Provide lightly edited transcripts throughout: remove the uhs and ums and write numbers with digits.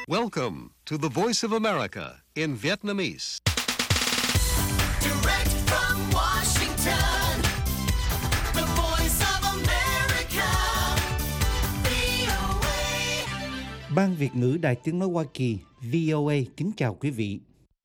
Welcome to the Voice of America in Vietnamese. Direct from Washington, the Voice of America, VOA. Ban Việt ngữ Đài Tiếng nói Hoa Kỳ VOA kính chào quý vị.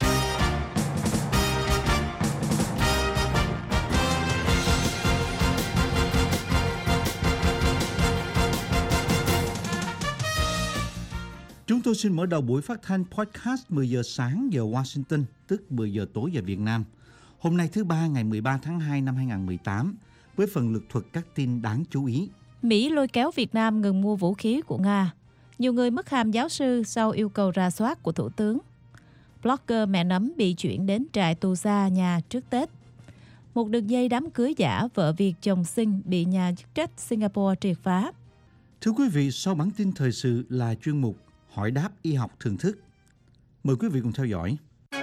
Chúng tôi xin mở đầu buổi phát thanh podcast 10 giờ sáng giờ Washington, tức 10 giờ tối giờ Việt Nam. Hôm nay thứ Ba ngày 13 tháng 2 năm 2018, với phần lược thuật các tin đáng chú ý. Mỹ lôi kéo Việt Nam ngừng mua vũ khí của Nga. Nhiều người mất hàm giáo sư sau yêu cầu rà soát của Thủ tướng. Blogger mẹ nấm bị chuyển đến trại tù xa nhà trước Tết. Một đường dây đám cưới giả vợ Việt chồng Sinh bị nhà chức trách Singapore triệt phá. Thưa quý vị, sau bản tin thời sự là chuyên mục Hỏi đáp y học thường thức. Mời quý vị cùng theo dõi.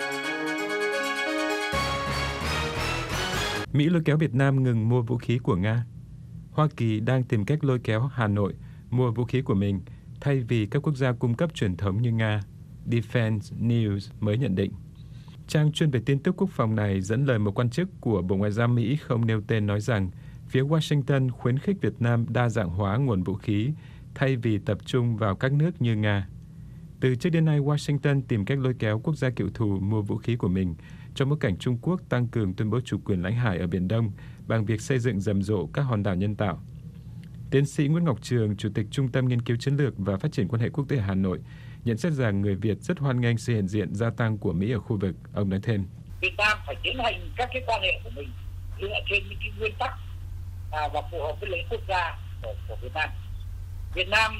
Mỹ lôi kéo Việt Nam ngừng mua vũ khí của Nga. Hoa Kỳ đang tìm cách lôi kéo Hà Nội mua vũ khí của mình thay vì các quốc gia cung cấp truyền thống như Nga. Defense News mới nhận định. Trang chuyên về tin tức quốc phòng này dẫn lời một quan chức của Bộ Ngoại giao Mỹ không nêu tên nói rằng phía Washington khuyến khích Việt Nam đa dạng hóa nguồn vũ khí thay vì tập trung vào các nước như Nga. Từ trước đến nay, Washington tìm cách lôi kéo quốc gia cựu thù mua vũ khí của mình trong bối cảnh Trung Quốc tăng cường tuyên bố chủ quyền lãnh hải ở Biển Đông bằng việc xây dựng rầm rộ các hòn đảo nhân tạo. Tiến sĩ Nguyễn Ngọc Trường, Chủ tịch Trung tâm Nghiên cứu Chiến lược và Phát triển quan hệ quốc tế Hà Nội, nhận xét rằng người Việt rất hoan nghênh sự hiện diện gia tăng của Mỹ ở khu vực. Ông nói thêm. Việt Nam phải tiến hành các cái quan hệ của mình dựa trên những cái nguyên tắc và phù hợp với lợi ích quốc gia của Việt Nam. Việt Nam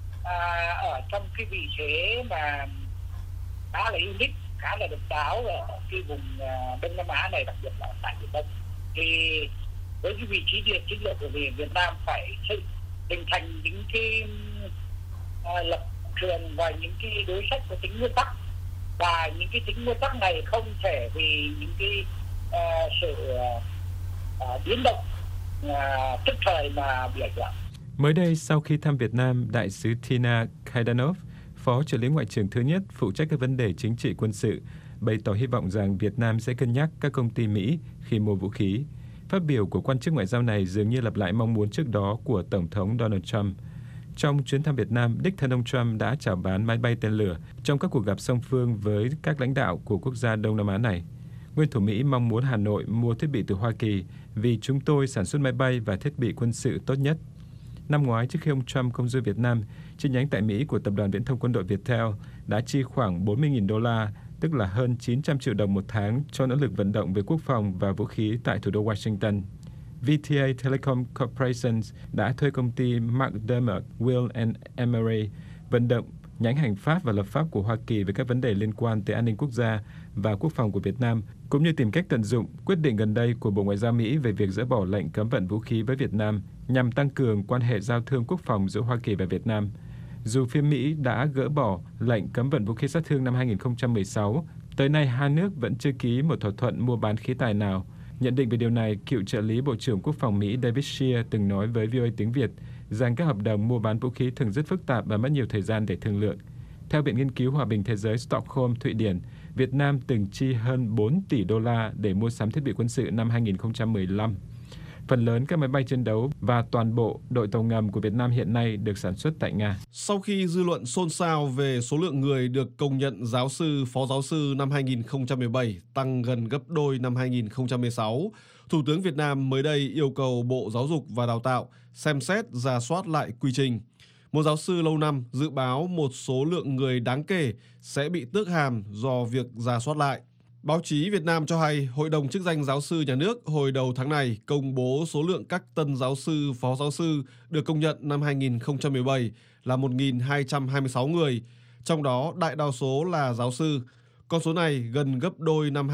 ở trong cái vị thế mà khá là unique, khá là độc đáo ở cái vùng Đông Nam Á này, đặc biệt là tại Biển Đông. Thì với cái vị trí địa chiến lược của Việt Nam phải hình thành những cái lập trường và những cái đối sách có tính nguyên tắc, và những cái tính nguyên tắc này không thể vì những cái sự biến động tức thời mà bị ảnh hưởng. Mới đây, sau khi thăm Việt Nam, Đại sứ Tina Kaidanov, Phó trợ lý Ngoại trưởng thứ nhất phụ trách các vấn đề chính trị quân sự, bày tỏ hy vọng rằng Việt Nam sẽ cân nhắc các công ty Mỹ khi mua vũ khí. Phát biểu của quan chức ngoại giao này dường như lặp lại mong muốn trước đó của Tổng thống Donald Trump. Trong chuyến thăm Việt Nam, đích thân ông Trump đã chào bán máy bay tên lửa trong các cuộc gặp song phương với các lãnh đạo của quốc gia Đông Nam Á này. Nguyên thủ Mỹ mong muốn Hà Nội mua thiết bị từ Hoa Kỳ vì chúng tôi sản xuất máy bay và thiết bị quân sự tốt nhất. Năm ngoái, trước khi ông Trump công du Việt Nam, chi nhánh tại Mỹ của Tập đoàn Viễn thông Quân đội Viettel đã chi khoảng 40.000 đô la, tức là hơn 900 triệu đồng một tháng cho nỗ lực vận động về quốc phòng và vũ khí tại thủ đô Washington. VTA Telecom Corporation đã thuê công ty McDermott, Will and Emery vận động nhánh hành pháp và lập pháp của Hoa Kỳ về các vấn đề liên quan tới an ninh quốc gia và quốc phòng của Việt Nam, cũng như tìm cách tận dụng quyết định gần đây của Bộ Ngoại giao Mỹ về việc dỡ bỏ lệnh cấm vận vũ khí với Việt Nam nhằm tăng cường quan hệ giao thương quốc phòng giữa Hoa Kỳ và Việt Nam. Dù phía Mỹ đã gỡ bỏ lệnh cấm vận vũ khí sát thương năm 2016, tới nay hai nước vẫn chưa ký một thỏa thuận mua bán khí tài nào. Nhận định về điều này, cựu trợ lý Bộ trưởng Quốc phòng Mỹ David Shear từng nói với VOA tiếng Việt rằng các hợp đồng mua bán vũ khí thường rất phức tạp và mất nhiều thời gian để thương lượng. Theo Viện Nghiên cứu Hòa bình Thế giới Stockholm, Thụy Điển, Việt Nam từng chi hơn 4 tỷ đô la để mua sắm thiết bị quân sự năm 2015. Phần lớn các máy bay chiến đấu và toàn bộ đội tàu ngầm của Việt Nam hiện nay được sản xuất tại Nga. Sau khi dư luận xôn xao về số lượng người được công nhận giáo sư, phó giáo sư năm 2017 tăng gần gấp đôi năm 2016, Thủ tướng Việt Nam mới đây yêu cầu Bộ Giáo dục và Đào tạo xem xét rà soát lại quy trình. Một giáo sư lâu năm dự báo một số lượng người đáng kể sẽ bị tước hàm do việc rà soát lại. Báo chí Việt Nam cho hay Hội đồng chức danh giáo sư nhà nước hồi đầu tháng này công bố số lượng các tân giáo sư, phó giáo sư được công nhận năm 2017 là 1.226 người, trong đó đại đa số là giáo sư. Con số này gần gấp đôi năm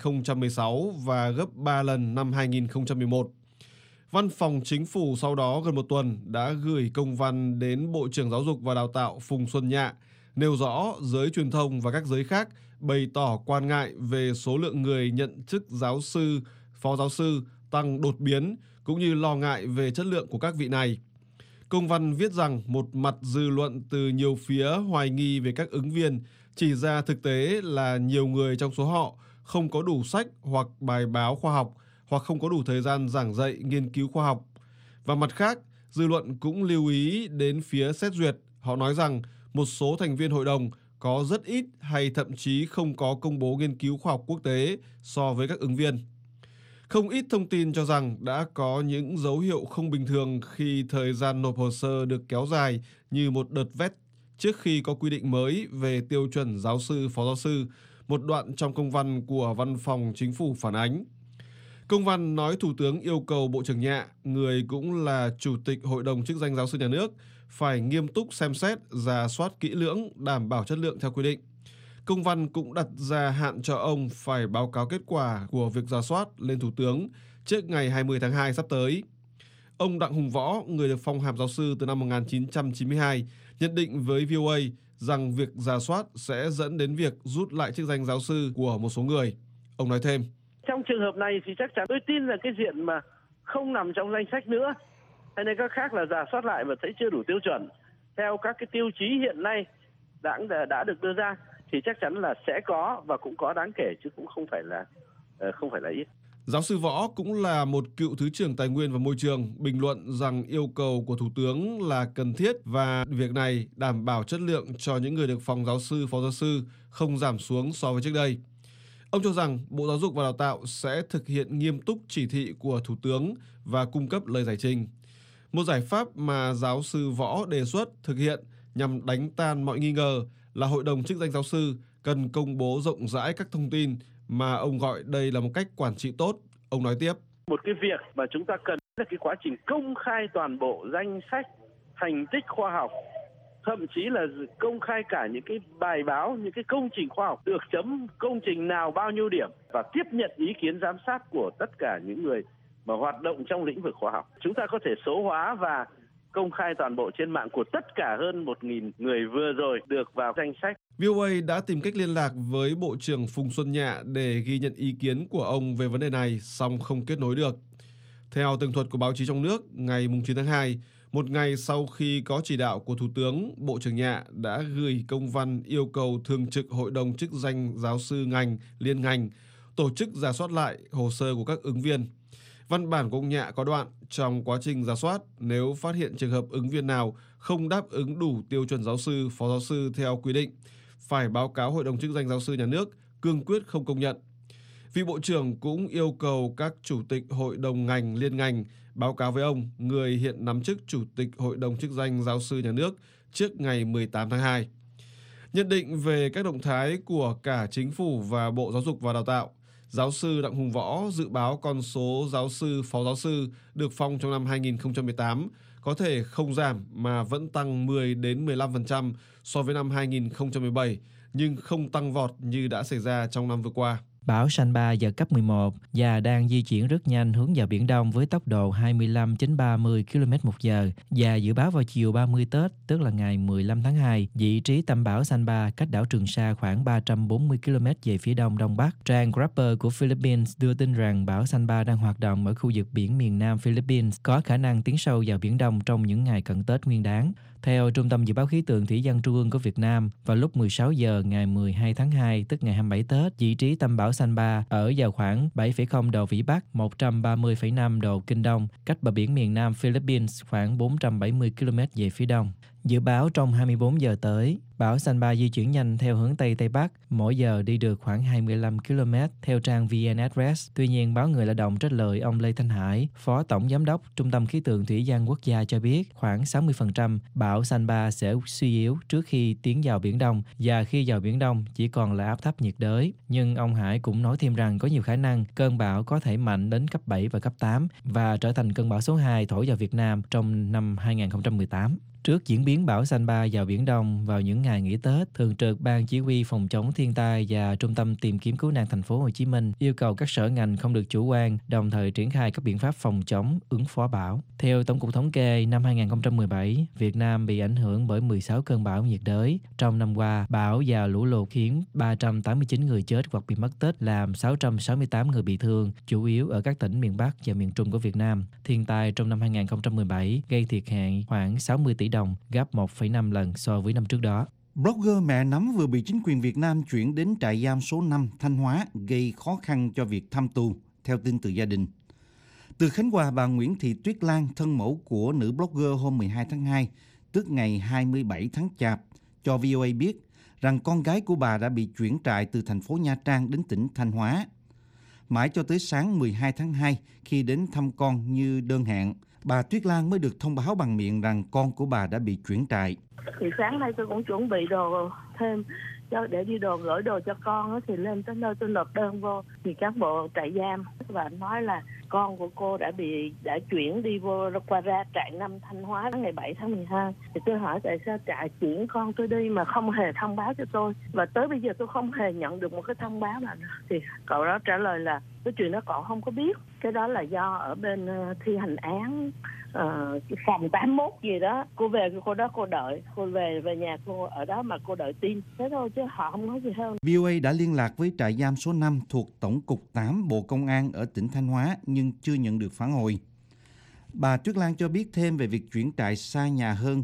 2016 và gấp 3 lần năm 2011. Văn phòng Chính phủ sau đó gần một tuần đã gửi công văn đến Bộ trưởng Giáo dục và Đào tạo Phùng Xuân Nhạ, nêu rõ giới truyền thông và các giới khác bày tỏ quan ngại về số lượng người nhận chức giáo sư, phó giáo sư tăng đột biến, cũng như lo ngại về chất lượng của các vị này. Công văn viết rằng một mặt dư luận từ nhiều phía hoài nghi về các ứng viên, chỉ ra thực tế là nhiều người trong số họ không có đủ sách hoặc bài báo khoa học, hoặc không có đủ thời gian giảng dạy nghiên cứu khoa học. Và mặt khác, dư luận cũng lưu ý đến phía xét duyệt. Họ nói rằng một số thành viên hội đồng có rất ít hay thậm chí không có công bố nghiên cứu khoa học quốc tế so với các ứng viên. Không ít thông tin cho rằng đã có những dấu hiệu không bình thường khi thời gian nộp hồ sơ được kéo dài như một đợt vét trước khi có quy định mới về tiêu chuẩn giáo sư, phó giáo sư, một đoạn trong công văn của Văn phòng Chính phủ phản ánh. Công văn nói Thủ tướng yêu cầu Bộ trưởng Nhạ, người cũng là Chủ tịch Hội đồng chức danh giáo sư nhà nước, phải nghiêm túc xem xét, rà soát kỹ lưỡng, đảm bảo chất lượng theo quy định. Công văn cũng đặt ra hạn cho ông phải báo cáo kết quả của việc rà soát lên Thủ tướng trước ngày 20 tháng 2 sắp tới. Ông Đặng Hùng Võ, người được phong hàm giáo sư từ năm 1992, nhận định với VOA rằng việc rà soát sẽ dẫn đến việc rút lại chức danh giáo sư của một số người. Ông nói thêm: Trong trường hợp này thì chắc chắn tôi tin là cái diện mà không nằm trong danh sách nữa, hay nên các khác là rà soát lại và thấy chưa đủ tiêu chuẩn theo các cái tiêu chí hiện nay đã được đưa ra, thì chắc chắn là sẽ có và cũng có đáng kể, chứ cũng không phải là ít. Giáo sư Võ cũng là một cựu Thứ trưởng Tài nguyên và Môi trường, bình luận rằng yêu cầu của Thủ tướng là cần thiết và việc này đảm bảo chất lượng cho những người được phong giáo sư, phó giáo sư không giảm xuống so với trước đây. Ông cho rằng Bộ Giáo dục và Đào tạo sẽ thực hiện nghiêm túc chỉ thị của Thủ tướng và cung cấp lời giải trình. Một giải pháp mà giáo sư Võ đề xuất thực hiện nhằm đánh tan mọi nghi ngờ là Hội đồng chức danh giáo sư cần công bố rộng rãi các thông tin, mà ông gọi đây là một cách quản trị tốt. Ông nói tiếp: Một cái việc mà chúng ta cần là cái quá trình công khai toàn bộ danh sách, thành tích khoa học, thậm chí là công khai cả những cái bài báo, những cái công trình khoa học được chấm công trình nào bao nhiêu điểm, và tiếp nhận ý kiến giám sát của tất cả những người mà hoạt động trong lĩnh vực khoa học. Chúng ta có thể số hóa và công khai toàn bộ trên mạng của tất cả hơn 1.000 người vừa rồi được vào danh sách. VOA đã tìm cách liên lạc với Bộ trưởng Phùng Xuân Nhạ để ghi nhận ý kiến của ông về vấn đề này, song không kết nối được. Theo tường thuật của báo chí trong nước, ngày 9 tháng 2, một ngày sau khi có chỉ đạo của Thủ tướng, Bộ trưởng Nhạ đã gửi công văn yêu cầu Thường trực Hội đồng chức danh giáo sư ngành, liên ngành tổ chức rà soát lại hồ sơ của các ứng viên. Văn bản của ông Nhạ có đoạn: trong quá trình rà soát, nếu phát hiện trường hợp ứng viên nào không đáp ứng đủ tiêu chuẩn giáo sư, phó giáo sư theo quy định, phải báo cáo Hội đồng chức danh giáo sư nhà nước, cương quyết không công nhận. Vị Bộ trưởng cũng yêu cầu các Chủ tịch Hội đồng ngành, liên ngành báo cáo với ông, người hiện nắm chức Chủ tịch Hội đồng chức danh giáo sư nhà nước, trước ngày 18 tháng 2. Nhận định về các động thái của cả Chính phủ và Bộ Giáo dục và Đào tạo, giáo sư Đặng Hùng Võ dự báo con số giáo sư, phó giáo sư được phong trong năm 2018 có thể không giảm mà vẫn tăng 10 đến 15% so với năm 2017, nhưng không tăng vọt như đã xảy ra trong năm vừa qua. Bão Sanba giật cấp 11 và đang di chuyển rất nhanh hướng vào Biển Đông với tốc độ 25 đến 30 km/h, và dự báo vào chiều 30 Tết, tức là ngày 15 tháng 2, vị trí tâm bão Sanba cách đảo Trường Sa khoảng 340 km về phía đông đông bắc. Trang Grapper của Philippines đưa tin rằng bão Sanba đang hoạt động ở khu vực biển miền Nam Philippines, có khả năng tiến sâu vào Biển Đông trong những ngày cận Tết Nguyên đán. Theo Trung tâm Dự báo Khí tượng Thủy văn Trung ương của Việt Nam, vào lúc 16 giờ ngày 12 tháng 2, tức ngày 27 Tết, vị trí tâm bão Sanba ở vào khoảng 7,0 độ Vĩ Bắc, 130,5 độ Kinh Đông, cách bờ biển miền Nam Philippines khoảng 470 km về phía đông. Dự báo trong 24 giờ tới, bão Sanba di chuyển nhanh theo hướng Tây-Tây Bắc, mỗi giờ đi được khoảng 25 km theo trang VN Express. Tuy nhiên, báo Người Lao động trích lời ông Lê Thanh Hải, Phó Tổng Giám đốc Trung tâm Khí tượng Thủy văn Quốc gia cho biết khoảng 60% bão Sanba sẽ suy yếu trước khi tiến vào Biển Đông, và khi vào Biển Đông chỉ còn là áp thấp nhiệt đới. Nhưng ông Hải cũng nói thêm rằng có nhiều khả năng cơn bão có thể mạnh đến cấp 7 và cấp 8 và trở thành cơn bão số 2 thổi vào Việt Nam trong năm 2018. Trước diễn biến bão Sanba vào Biển Đông vào những ngày nghỉ Tết, Thường trực Ban Chỉ huy Phòng chống thiên tai và Trung tâm Tìm kiếm cứu nạn thành phố Hồ Chí Minh yêu cầu các sở ngành không được chủ quan, đồng thời triển khai các biện pháp phòng chống, ứng phó bão. Theo Tổng cục Thống kê, năm 2017, Việt Nam bị ảnh hưởng bởi 16 cơn bão nhiệt đới. Trong năm qua, bão và lũ lụt khiến 389 người chết hoặc bị mất tích, làm 668 người bị thương, chủ yếu ở các tỉnh miền Bắc và miền Trung của Việt Nam. Thiên tai trong năm 2017 gây thiệt hại khoảng 60 tỷ đồng, gấp 1,5 lần so với năm trước đó. Blogger mẹ nấm vừa bị chính quyền Việt Nam chuyển đến trại giam số 5 Thanh Hóa gây khó khăn cho việc thăm tù, theo tin từ gia đình. Từ Khánh Hòa, bà Nguyễn Thị Tuyết Lan, thân mẫu của nữ blogger hôm 12 tháng 2, tức ngày 27 tháng Chạp, cho VOA biết rằng con gái của bà đã bị chuyển trại từ thành phố Nha Trang đến tỉnh Thanh Hóa. Mãi cho tới sáng 12 tháng 2, khi đến thăm con như đơn hẹn, bà Tuyết Lan mới được thông báo bằng miệng rằng con của bà đã bị chuyển trại. Thì sáng nay tôi cũng chuẩn bị đồ thêm để đi gửi đồ cho con đó, thì lên tới nơi tôi nộp đơn vô thì cán bộ trại giam và nói là con của cô đã chuyển đi qua ra trại 5 Thanh Hóa ngày 7 tháng 12. Thì tôi hỏi tại sao trại chuyển con tôi đi mà không hề thông báo cho tôi, và tới bây giờ tôi không hề nhận được một cái thông báo nào. Thì cậu đó trả lời là cái chuyện đó cậu không có biết, cái đó là do ở bên thi hành án phòng 81 gì đó, cô về cô đó cô đợi, cô về nhà cô ở đó mà cô đợi tin, thế thôi chứ họ không nói gì hơn. VOA đã liên lạc với trại giam số 5 thuộc Tổng cục 8 Bộ Công an ở tỉnh Thanh Hóa nhưng chưa nhận được phản hồi. Bà Tuyết Lan cho biết thêm về việc chuyển trại xa nhà hơn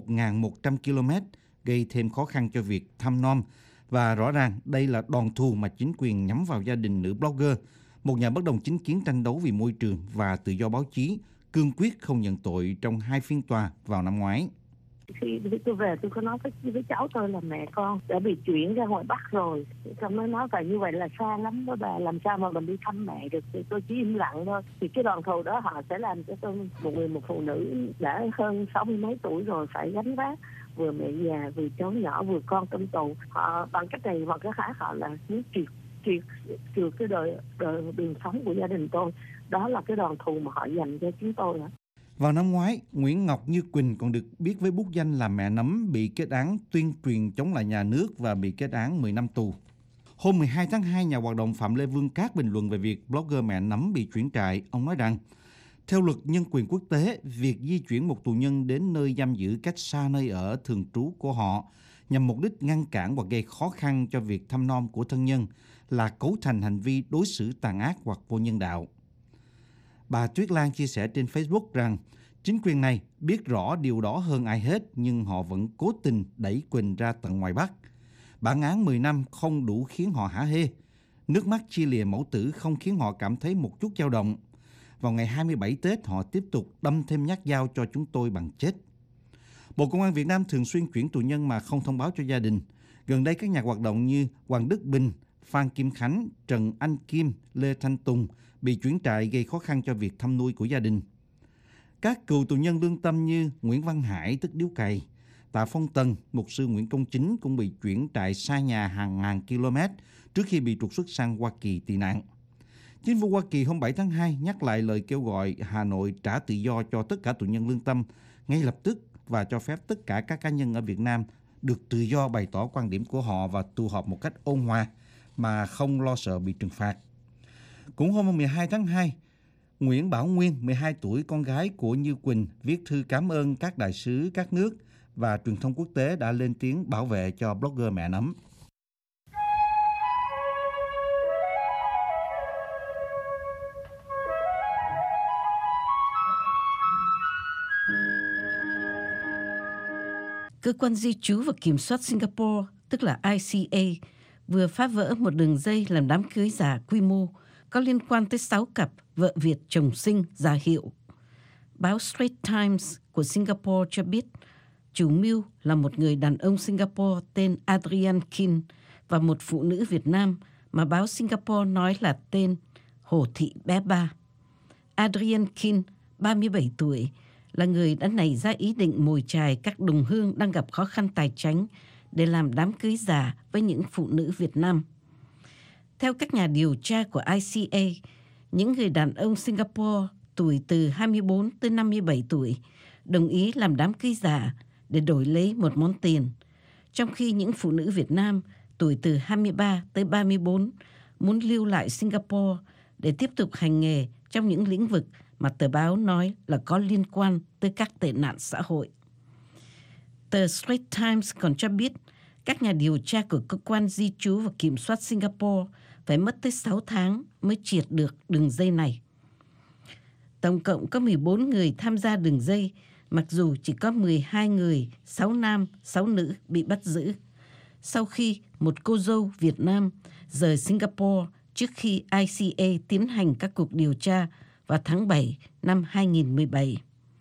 1.100 km gây thêm khó khăn cho việc thăm nom, và rõ ràng đây là đòn thù mà chính quyền nhắm vào gia đình nữ blogger, một nhà bất đồng chính kiến tranh đấu vì môi trường và tự do báo chí, cương quyết không nhận tội trong 2 phiên tòa vào năm ngoái. Khi tôi về tôi có nói với cháu tôi là mẹ con đã bị chuyển ra ngoài Bắc rồi. Xong mới nói vậy như vậy là xa lắm đó bà, làm sao mà mình đi thăm mẹ được. Thì tôi chỉ im lặng thôi. Thì cái đoàn thù đó họ sẽ làm cho tôi một phụ nữ đã hơn 60 mấy tuổi rồi phải gánh vác vừa mẹ già, vừa cháu nhỏ, vừa con trong tù. Họ bằng cách này hoặc cái khác họ là muốn trừ cái đường sống của gia đình tôi. Đó là cái đoàn thù mà họ dành cho chúng tôi. Vào năm ngoái, Nguyễn Ngọc Như Quỳnh còn được biết với bút danh là mẹ nấm bị kết án tuyên truyền chống lại nhà nước và bị kết án 10 năm tù. Hôm 12 tháng 2, nhà hoạt động Phạm Lê Vương Các bình luận về việc blogger mẹ nấm bị chuyển trại. Ông nói rằng, theo luật nhân quyền quốc tế, việc di chuyển một tù nhân đến nơi giam giữ cách xa nơi ở thường trú của họ nhằm mục đích ngăn cản hoặc gây khó khăn cho việc thăm nom của thân nhân là cấu thành hành vi đối xử tàn ác hoặc vô nhân đạo. Bà Tuyết Lan chia sẻ trên Facebook rằng chính quyền này biết rõ điều đó hơn ai hết nhưng họ vẫn cố tình đẩy Quỳnh ra tận ngoài Bắc. Bản án 10 năm không đủ khiến họ hả hê. Nước mắt chia lìa mẫu tử không khiến họ cảm thấy một chút dao động. Vào ngày 27 Tết, họ tiếp tục đâm thêm nhát dao cho chúng tôi bằng chết. Bộ Công an Việt Nam thường xuyên chuyển tù nhân mà không thông báo cho gia đình. Gần đây, các nhà hoạt động như Hoàng Đức Bình, Phan Kim Khánh, Trần Anh Kim, Lê Thanh Tùng bị chuyển trại gây khó khăn cho việc thăm nuôi của gia đình. Các cựu tù nhân lương tâm như Nguyễn Văn Hải tức Điếu Cày, Tạ Phong Tần, mục sư Nguyễn Công Chính cũng bị chuyển trại xa nhà hàng ngàn km trước khi bị trục xuất sang Hoa Kỳ tị nạn. Chính phủ Hoa Kỳ hôm 7 tháng 2 nhắc lại lời kêu gọi Hà Nội trả tự do cho tất cả tù nhân lương tâm ngay lập tức và cho phép tất cả các cá nhân ở Việt Nam được tự do bày tỏ quan điểm của họ và tụ họp một cách ôn hòa mà không lo sợ bị trừng phạt. Cũng hôm 12 tháng 2, Nguyễn Bảo Nguyên, 12 tuổi, con gái của Như Quỳnh, viết thư cảm ơn các đại sứ các nước và truyền thông quốc tế đã lên tiếng bảo vệ cho blogger mẹ nấm. Cơ quan di trú và kiểm soát Singapore, tức là ICA, vừa phá vỡ một đường dây làm đám cưới giả quy mô có liên quan tới 6 cặp vợ Việt chồng sinh giả hiệu. Báo Straits Times của Singapore cho biết chủ mưu là một người đàn ông Singapore tên Adrian Kin và một phụ nữ Việt Nam mà báo Singapore nói là tên Hồ Thị Bé Ba. Adrian Kin, 37 tuổi, là người đã nảy ra ý định mồi chài các đồng hương đang gặp khó khăn tài chính để làm đám cưới giả với những phụ nữ Việt Nam. Theo các nhà điều tra của ICA, những người đàn ông Singapore tuổi từ 24 tới 57 tuổi đồng ý làm đám cưới giả để đổi lấy một món tiền, trong khi những phụ nữ Việt Nam tuổi từ 23 tới 34 muốn lưu lại Singapore để tiếp tục hành nghề trong những lĩnh vực mà tờ báo nói là có liên quan tới các tệ nạn xã hội. Tờ Straits Times còn cho biết các nhà điều tra của cơ quan di trú và kiểm soát Singapore phải mất tới 6 tháng mới triệt được đường dây này. Tổng cộng có 14 người tham gia đường dây, mặc dù chỉ có 12 người, 6 nam, 6 nữ bị bắt giữ, sau khi một cô dâu Việt Nam rời Singapore trước khi ICA tiến hành các cuộc điều tra vào tháng 7 năm 2017.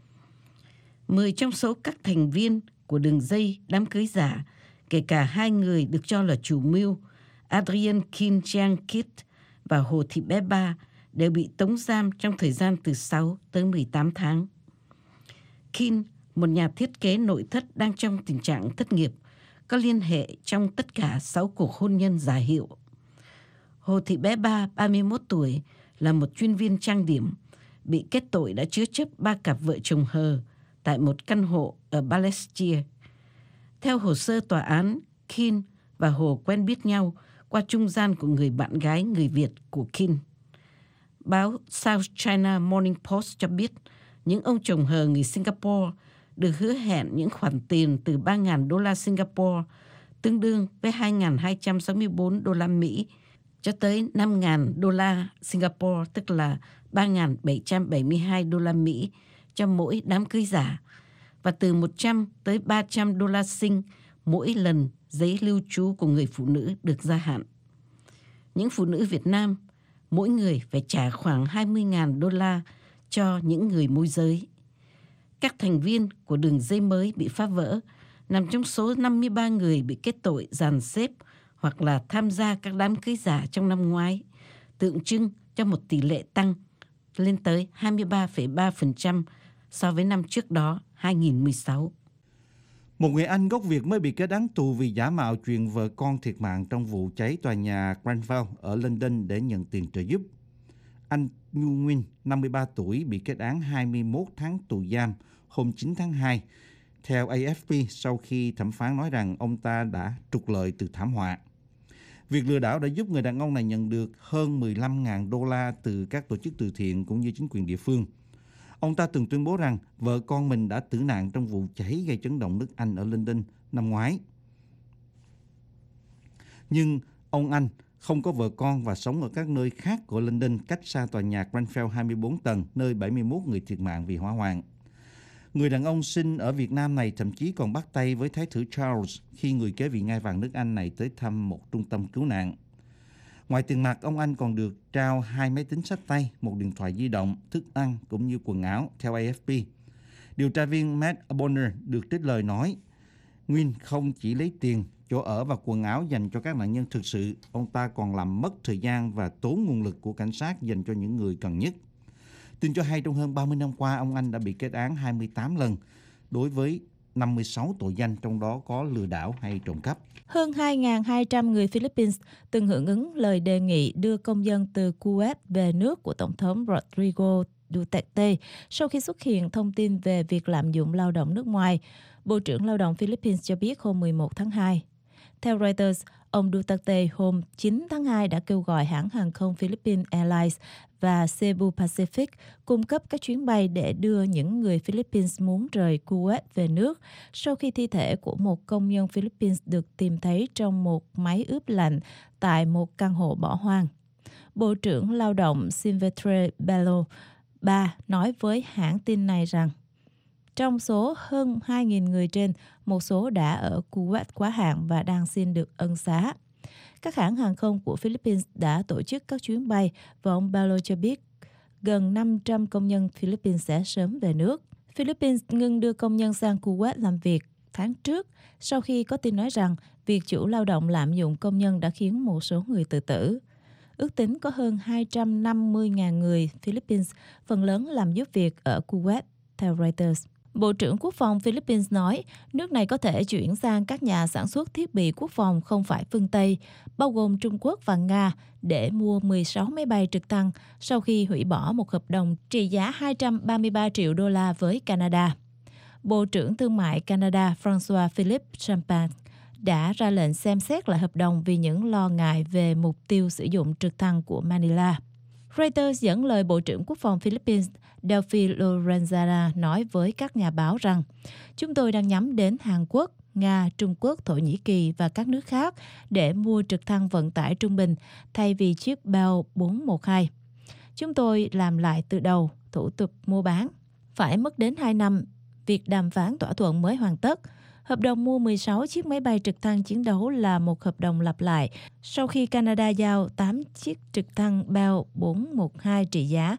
10 trong số các thành viên của đường dây đám cưới giả, kể cả 2 người được cho là chủ mưu, Adrian Kim Chang Kit và Hồ Thị Bé Ba, đều bị tống giam trong thời gian từ 6 tới 18 tháng. Kim, một nhà thiết kế nội thất đang trong tình trạng thất nghiệp, có liên hệ trong tất cả 6 cuộc hôn nhân giả hiệu. Hồ Thị Bé Ba, 31 tuổi, là một chuyên viên trang điểm, bị kết tội đã chứa chấp 3 cặp vợ chồng hờ tại một căn hộ ở Balestier. Theo hồ sơ tòa án, Kim và Hồ quen biết nhau qua trung gian của người bạn gái người Việt của Kim. Báo South China Morning Post cho biết những ông chồng hờ người Singapore được hứa hẹn những khoản tiền từ 3.000 đô la Singapore, tương đương với 2.264 đô la Mỹ, cho tới 5.000 đô la Singapore, tức là 3.772 đô la Mỹ cho mỗi đám cưới giả, và từ 100 tới 300 đô la Sing mỗi lần giấy lưu trú của người phụ nữ được gia hạn. Những phụ nữ Việt Nam, mỗi người phải trả khoảng 20.000 đô la cho những người môi giới. Các thành viên của đường dây mới bị phá vỡ nằm trong số 53 người bị kết tội dàn xếp hoặc là tham gia các đám cưới giả trong năm ngoái, tượng trưng cho một tỷ lệ tăng lên tới 23,3% so với năm trước đó, 2016. Một người Anh gốc Việt mới bị kết án tù vì giả mạo chuyện vợ con thiệt mạng trong vụ cháy tòa nhà Grenfell ở London để nhận tiền trợ giúp. Anh Nhu Nguyên, 53 tuổi, bị kết án 21 tháng tù giam hôm 9 tháng 2, theo AFP, sau khi thẩm phán nói rằng ông ta đã trục lợi từ thảm họa. Việc lừa đảo đã giúp người đàn ông này nhận được hơn 15.000 đô la từ các tổ chức từ thiện cũng như chính quyền địa phương. Ông ta từng tuyên bố rằng vợ con mình đã tử nạn trong vụ cháy gây chấn động nước Anh ở London năm ngoái. Nhưng ông Anh không có vợ con và sống ở các nơi khác của London, cách xa tòa nhà Grenfell 24 tầng, nơi 71 người thiệt mạng vì hỏa hoạn. Người đàn ông sinh ở Việt Nam này thậm chí còn bắt tay với Thái tử Charles khi người kế vị ngai vàng nước Anh này tới thăm một trung tâm cứu nạn. Ngoài tiền mặt, ông Anh còn được trao 2 máy tính xách tay, một điện thoại di động, thức ăn cũng như quần áo, theo AFP. Điều tra viên Matt Bonner được trích lời nói, Nguyên không chỉ lấy tiền, chỗ ở và quần áo dành cho các nạn nhân thực sự, ông ta còn làm mất thời gian và tốn nguồn lực của cảnh sát dành cho những người cần nhất. Tin cho hay trong hơn 30 năm qua, ông Anh đã bị kết án 28 lần đối với 56 tội danh, trong đó có lừa đảo hay trộm cắp. Hơn 2.200 người Philippines từng hưởng ứng lời đề nghị đưa công dân từ Kuwait về nước của Tổng thống Rodrigo Duterte sau khi xuất hiện thông tin về việc lạm dụng lao động nước ngoài, Bộ trưởng Lao động Philippines cho biết hôm 11 tháng 2. Theo Reuters, ông Duterte hôm 9 tháng 2 đã kêu gọi hãng hàng không Philippines Airlines và Cebu Pacific cung cấp các chuyến bay để đưa những người Philippines muốn rời Kuwait về nước sau khi thi thể của một công nhân Philippines được tìm thấy trong một máy ướp lạnh tại một căn hộ bỏ hoang. Bộ trưởng Lao động Silvestre Bello Ba nói với hãng tin này rằng trong số hơn 2.000 người trên, một số đã ở Kuwait quá hạn và đang xin được ân xá. Các hãng hàng không của Philippines đã tổ chức các chuyến bay và ông Bello cho biết gần 500 công nhân Philippines sẽ sớm về nước. Philippines ngừng đưa công nhân sang Kuwait làm việc tháng trước sau khi có tin nói rằng việc chủ lao động lạm dụng công nhân đã khiến một số người tự tử. Ước tính có hơn 250.000 người Philippines, phần lớn làm giúp việc ở Kuwait, theo Reuters. Bộ trưởng Quốc phòng Philippines nói nước này có thể chuyển sang các nhà sản xuất thiết bị quốc phòng không phải phương Tây, bao gồm Trung Quốc và Nga, để mua 16 máy bay trực thăng sau khi hủy bỏ một hợp đồng trị giá 233 triệu đô la với Canada. Bộ trưởng Thương mại Canada François Philippe Champagne đã ra lệnh xem xét lại hợp đồng vì những lo ngại về mục tiêu sử dụng trực thăng của Manila. Reuters dẫn lời Bộ trưởng Quốc phòng Philippines Delphi Lorenzana nói với các nhà báo rằng chúng tôi đang nhắm đến Hàn Quốc, Nga, Trung Quốc, Thổ Nhĩ Kỳ và các nước khác để mua trực thăng vận tải trung bình thay vì chiếc Bell 412. Chúng tôi làm lại từ đầu thủ tục mua bán. Phải mất đến 2 năm, việc đàm phán thỏa thuận mới hoàn tất. Hợp đồng mua 16 chiếc máy bay trực thăng chiến đấu là một hợp đồng lặp lại sau khi Canada giao 8 chiếc trực thăng Bell 412 trị giá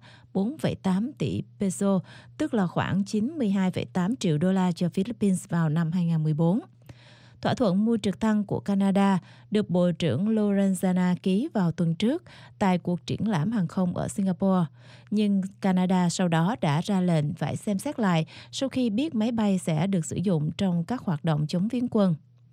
4,8 tỷ peso, tức là khoảng 92,8 triệu đô la cho Philippines vào năm 2014. Thỏa thuận mua trực thăng của Canada được Bộ trưởng Lorenzana ký vào tuần trước tại cuộc triển lãm hàng không ở Singapore. Nhưng Canada sau đó đã ra lệnh phải xem xét lại sau khi biết máy bay sẽ được sử dụng trong các hoạt động chống phiến quân.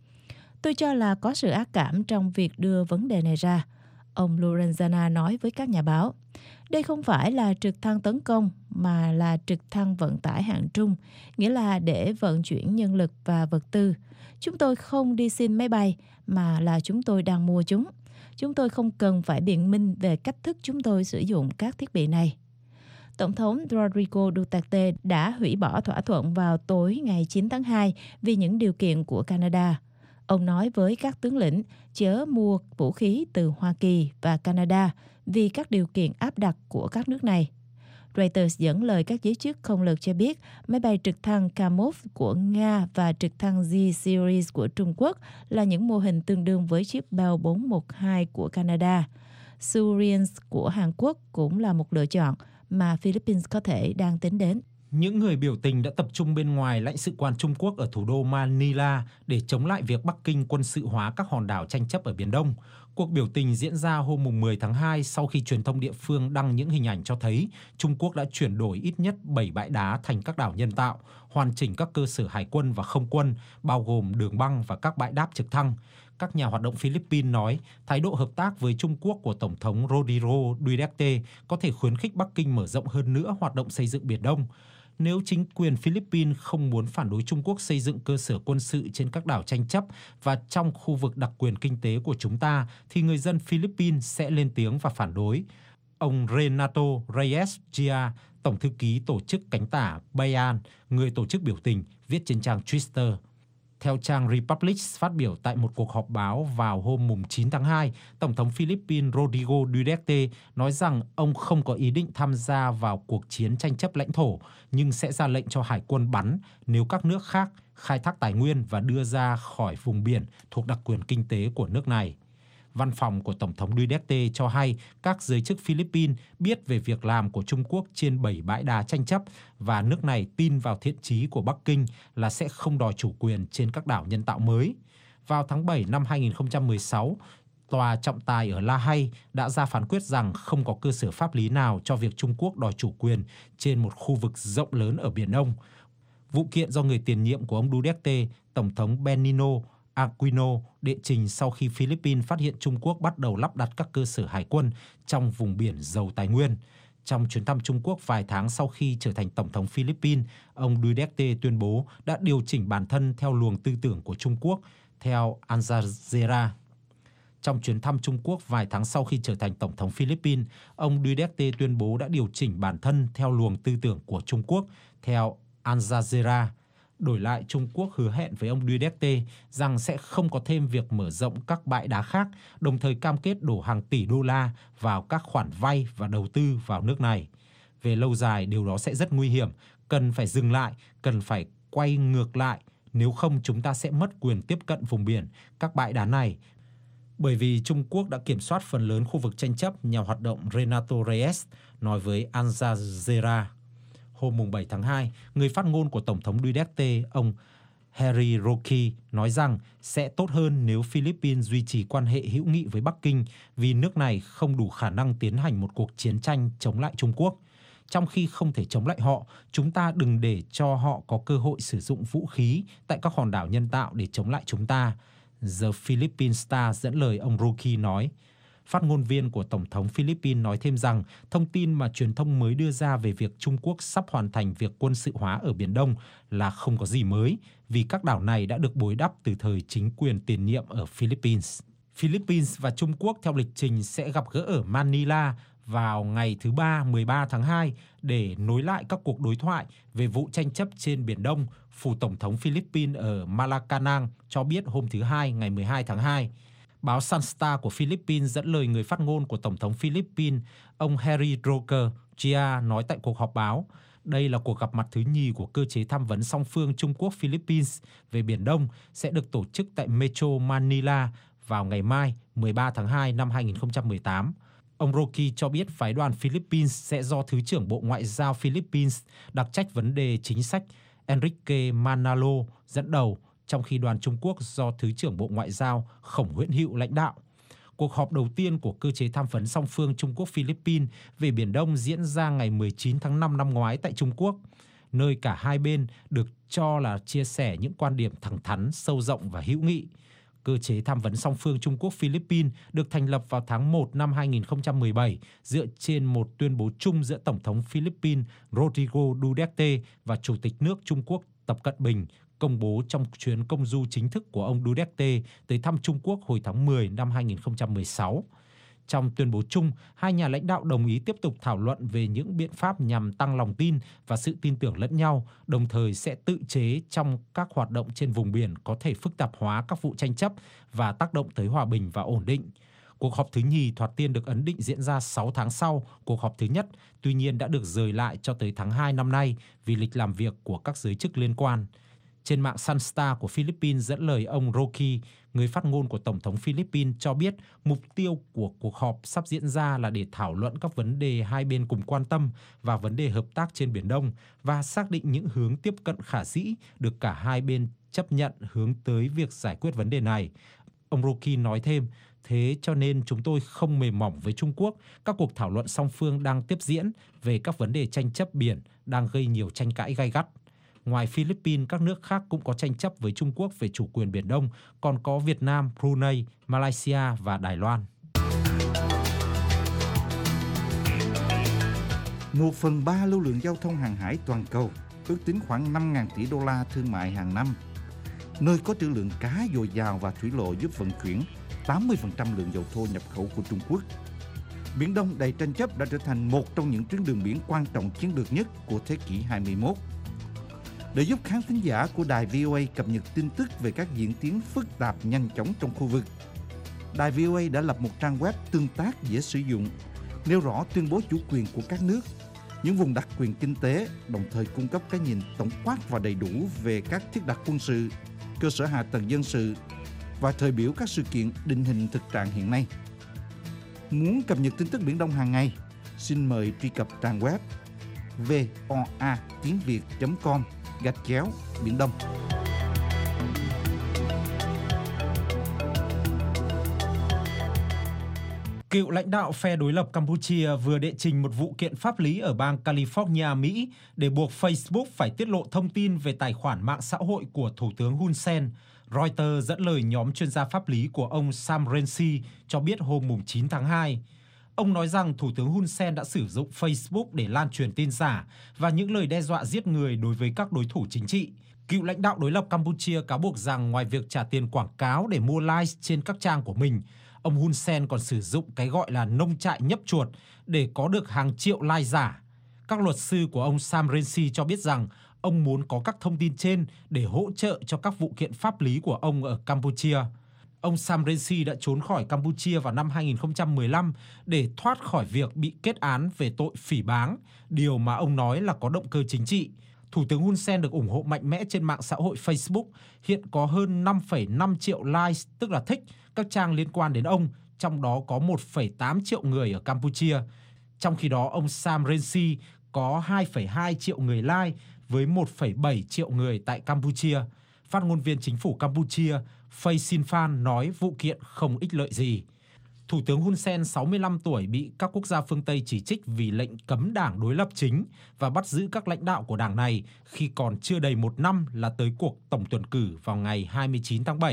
Tôi cho là có sự ác cảm trong việc đưa vấn đề này ra, ông Lorenzana nói với các nhà báo. Đây không phải là trực thăng tấn công mà là trực thăng vận tải hạng trung, nghĩa là để vận chuyển nhân lực và vật tư. Chúng tôi không đi xin máy bay mà là chúng tôi đang mua chúng. Chúng tôi không cần phải biện minh về cách thức chúng tôi sử dụng các thiết bị này. Tổng thống Rodrigo Duterte đã hủy bỏ thỏa thuận vào tối ngày 9 tháng 2 vì những điều kiện của Canada. Ông nói với các tướng lĩnh chớ mua vũ khí từ Hoa Kỳ và Canada vì các điều kiện áp đặt của các nước này. Reuters dẫn lời các giới chức không lực cho biết máy bay trực thăng Kamov của Nga và trực thăng Z-Series của Trung Quốc là những mô hình tương đương với chiếc Bell 412 của Canada. Surians của Hàn Quốc cũng là một lựa chọn mà Philippines có thể đang tính đến. Những người biểu tình đã tập trung bên ngoài lãnh sự quan Trung Quốc ở thủ đô Manila để chống lại việc Bắc Kinh quân sự hóa các hòn đảo tranh chấp ở Biển Đông. Cuộc biểu tình diễn ra hôm 10 tháng 2 sau khi truyền thông địa phương đăng những hình ảnh cho thấy Trung Quốc đã chuyển đổi ít nhất 7 bãi đá thành các đảo nhân tạo, hoàn chỉnh các cơ sở hải quân và không quân, bao gồm đường băng và các bãi đáp trực thăng. Các nhà hoạt động Philippines nói thái độ hợp tác với Trung Quốc của Tổng thống Rodrigo Duterte có thể khuyến khích Bắc Kinh mở rộng hơn nữa hoạt động xây dựng Biển Đông. Nếu chính quyền Philippines không muốn phản đối Trung Quốc xây dựng cơ sở quân sự trên các đảo tranh chấp và trong khu vực đặc quyền kinh tế của chúng ta, thì người dân Philippines sẽ lên tiếng và phản đối. Ông Renato Reyes Gia, Tổng thư ký tổ chức cánh tả Bayan, người tổ chức biểu tình, viết trên trang Twitter. Theo trang Republic phát biểu tại một cuộc họp báo vào hôm 9 tháng 2, Tổng thống Philippines Rodrigo Duterte nói rằng ông không có ý định tham gia vào cuộc chiến tranh chấp lãnh thổ, nhưng sẽ ra lệnh cho hải quân bắn nếu các nước khác khai thác tài nguyên và đưa ra khỏi vùng biển thuộc đặc quyền kinh tế của nước này. Văn phòng của Tổng thống Duterte cho hay các giới chức Philippines biết về việc làm của Trung Quốc trên 7 bãi đá tranh chấp và nước này tin vào thiện chí của Bắc Kinh là sẽ không đòi chủ quyền trên các đảo nhân tạo mới. Vào tháng 7 năm 2016, Tòa trọng tài ở La Hay đã ra phán quyết rằng không có cơ sở pháp lý nào cho việc Trung Quốc đòi chủ quyền trên một khu vực rộng lớn ở Biển Đông. Vụ kiện do người tiền nhiệm của ông Duterte, Tổng thống Benigno Aquino đệ trình sau khi Philippines phát hiện Trung Quốc bắt đầu lắp đặt các cơ sở hải quân trong vùng biển giàu tài nguyên. Trong chuyến thăm Trung Quốc vài tháng sau khi trở thành Tổng thống Philippines, ông Duterte tuyên bố đã điều chỉnh bản thân theo luồng tư tưởng của Trung Quốc, theo Al Jazeera. Trong chuyến thăm Trung Quốc vài tháng sau khi trở thành Tổng thống Philippines, ông Duterte tuyên bố đã điều chỉnh bản thân theo luồng tư tưởng của Trung Quốc, theo Al Jazeera. Đổi lại, Trung Quốc hứa hẹn với ông Duterte rằng sẽ không có thêm việc mở rộng các bãi đá khác, đồng thời cam kết đổ hàng tỷ đô la vào các khoản vay và đầu tư vào nước này. Về lâu dài, điều đó sẽ rất nguy hiểm, cần phải dừng lại, cần phải quay ngược lại, nếu không chúng ta sẽ mất quyền tiếp cận vùng biển, các bãi đá này. Bởi vì Trung Quốc đã kiểm soát phần lớn khu vực tranh chấp, nhà hoạt động Renato Reyes nói với Al Jazeera. Hôm 7 tháng 2, người phát ngôn của Tổng thống Duterte, ông Harry Roque, nói rằng sẽ tốt hơn nếu Philippines duy trì quan hệ hữu nghị với Bắc Kinh vì nước này không đủ khả năng tiến hành một cuộc chiến tranh chống lại Trung Quốc. Trong khi không thể chống lại họ, chúng ta đừng để cho họ có cơ hội sử dụng vũ khí tại các hòn đảo nhân tạo để chống lại chúng ta. The Philippine Star dẫn lời ông Roque nói. Phát ngôn viên của Tổng thống Philippines nói thêm rằng thông tin mà truyền thông mới đưa ra về việc Trung Quốc sắp hoàn thành việc quân sự hóa ở Biển Đông là không có gì mới, vì các đảo này đã được bồi đắp từ thời chính quyền tiền nhiệm ở Philippines. Philippines và Trung Quốc theo lịch trình sẽ gặp gỡ ở Manila vào ngày thứ Ba 13 tháng 2 để nối lại các cuộc đối thoại về vụ tranh chấp trên Biển Đông, phủ Tổng thống Philippines ở Malacanang cho biết hôm thứ Hai ngày 12 tháng 2. Báo Sunstar của Philippines dẫn lời người phát ngôn của Tổng thống Philippines, ông Harry Roque Gia nói tại cuộc họp báo, đây là cuộc gặp mặt thứ nhì của cơ chế tham vấn song phương Trung Quốc-Philippines về Biển Đông sẽ được tổ chức tại Metro Manila vào ngày mai 13 tháng 2 năm 2018. Ông Roque cho biết phái đoàn Philippines sẽ do Thứ trưởng Bộ Ngoại giao Philippines đặc trách vấn đề chính sách Enrique Manalo dẫn đầu, trong khi đoàn Trung Quốc do Thứ trưởng Bộ Ngoại giao Khổng Huyễn Hữu lãnh đạo. Cuộc họp đầu tiên của cơ chế tham vấn song phương Trung Quốc-Philippines về Biển Đông diễn ra ngày 19 tháng 5 năm ngoái tại Trung Quốc, nơi cả hai bên được cho là chia sẻ những quan điểm thẳng thắn, sâu rộng và hữu nghị. Cơ chế tham vấn song phương Trung Quốc-Philippines được thành lập vào tháng 1 năm 2017 dựa trên một tuyên bố chung giữa Tổng thống Philippines Rodrigo Duterte và Chủ tịch nước Trung Quốc Tập Cận Bình, công bố trong chuyến công du chính thức của ông Duterte tới thăm Trung Quốc hồi tháng 10 năm 2016. Trong tuyên bố chung, hai nhà lãnh đạo đồng ý tiếp tục thảo luận về những biện pháp nhằm tăng lòng tin và sự tin tưởng lẫn nhau, đồng thời sẽ tự chế trong các hoạt động trên vùng biển có thể phức tạp hóa các vụ tranh chấp và tác động tới hòa bình và ổn định. Cuộc họp thứ nhì thoạt tiên được ấn định diễn ra 6 tháng sau cuộc họp thứ nhất, tuy nhiên đã được dời lại cho tới tháng 2 năm nay vì lịch làm việc của các giới chức liên quan. Trên mạng Sunstar của Philippines dẫn lời ông Roque, người phát ngôn của Tổng thống Philippines cho biết mục tiêu của cuộc họp sắp diễn ra là để thảo luận các vấn đề hai bên cùng quan tâm và vấn đề hợp tác trên Biển Đông và xác định những hướng tiếp cận khả dĩ được cả hai bên chấp nhận hướng tới việc giải quyết vấn đề này. Ông Roque nói thêm, thế cho nên chúng tôi không mềm mỏng với Trung Quốc, các cuộc thảo luận song phương đang tiếp diễn về các vấn đề tranh chấp biển đang gây nhiều tranh cãi gay gắt. Ngoài Philippines, các nước khác cũng có tranh chấp với Trung Quốc về chủ quyền Biển Đông, còn có Việt Nam, Brunei, Malaysia và Đài Loan. 1/3 lưu lượng giao thông hàng hải toàn cầu, ước tính khoảng 5.000 tỷ đô la thương mại hàng năm. Nơi có trữ lượng cá dồi dào và thủy lộ giúp vận chuyển 80% lượng dầu thô nhập khẩu của Trung Quốc. Biển Đông đầy tranh chấp đã trở thành một trong những tuyến đường biển quan trọng chiến lược nhất của thế kỷ 21. Để giúp khán thính giả của đài VOA cập nhật tin tức về các diễn tiến phức tạp nhanh chóng trong khu vực, đài VOA đã lập một trang web tương tác dễ sử dụng, nêu rõ tuyên bố chủ quyền của các nước, những vùng đặc quyền kinh tế, đồng thời cung cấp cái nhìn tổng quát và đầy đủ về các thiết đặt quân sự, cơ sở hạ tầng dân sự và thời biểu các sự kiện định hình thực trạng hiện nay. Muốn cập nhật tin tức Biển Đông hàng ngày, xin mời truy cập trang web voa.tiếng.com/Biển Đông. Cựu lãnh đạo phe đối lập Campuchia vừa đệ trình một vụ kiện pháp lý ở bang California, Mỹ để buộc Facebook phải tiết lộ thông tin về tài khoản mạng xã hội của Thủ tướng Hun Sen. Reuters dẫn lời nhóm chuyên gia pháp lý của ông Sam Rainsy cho biết hôm 9 tháng 2. Ông nói rằng Thủ tướng Hun Sen đã sử dụng Facebook để lan truyền tin giả và những lời đe dọa giết người đối với các đối thủ chính trị. Cựu lãnh đạo đối lập Campuchia cáo buộc rằng ngoài việc trả tiền quảng cáo để mua likes trên các trang của mình, ông Hun Sen còn sử dụng cái gọi là nông trại nhấp chuột để có được hàng triệu like giả. Các luật sư của ông Sam Rainsy cho biết rằng ông muốn có các thông tin trên để hỗ trợ cho các vụ kiện pháp lý của ông ở Campuchia. Ông Sam Rainsy đã trốn khỏi Campuchia vào năm 2015 để thoát khỏi việc bị kết án về tội phỉ báng, điều mà ông nói là có động cơ chính trị. Thủ tướng Hun Sen được ủng hộ mạnh mẽ trên mạng xã hội Facebook, hiện có hơn 5,5 triệu likes, tức là thích, các trang liên quan đến ông, trong đó có 1,8 triệu người ở Campuchia. Trong khi đó, ông Sam Rainsy có 2,2 triệu người like với 1,7 triệu người tại Campuchia. Phát ngôn viên chính phủ Campuchia Phây Sinphan nói vụ kiện không ích lợi gì. Thủ tướng Hun Sen 65 tuổi bị các quốc gia phương Tây chỉ trích vì lệnh cấm đảng đối lập chính và bắt giữ các lãnh đạo của đảng này khi còn chưa đầy một năm là tới cuộc tổng tuyển cử vào ngày 29 tháng 7.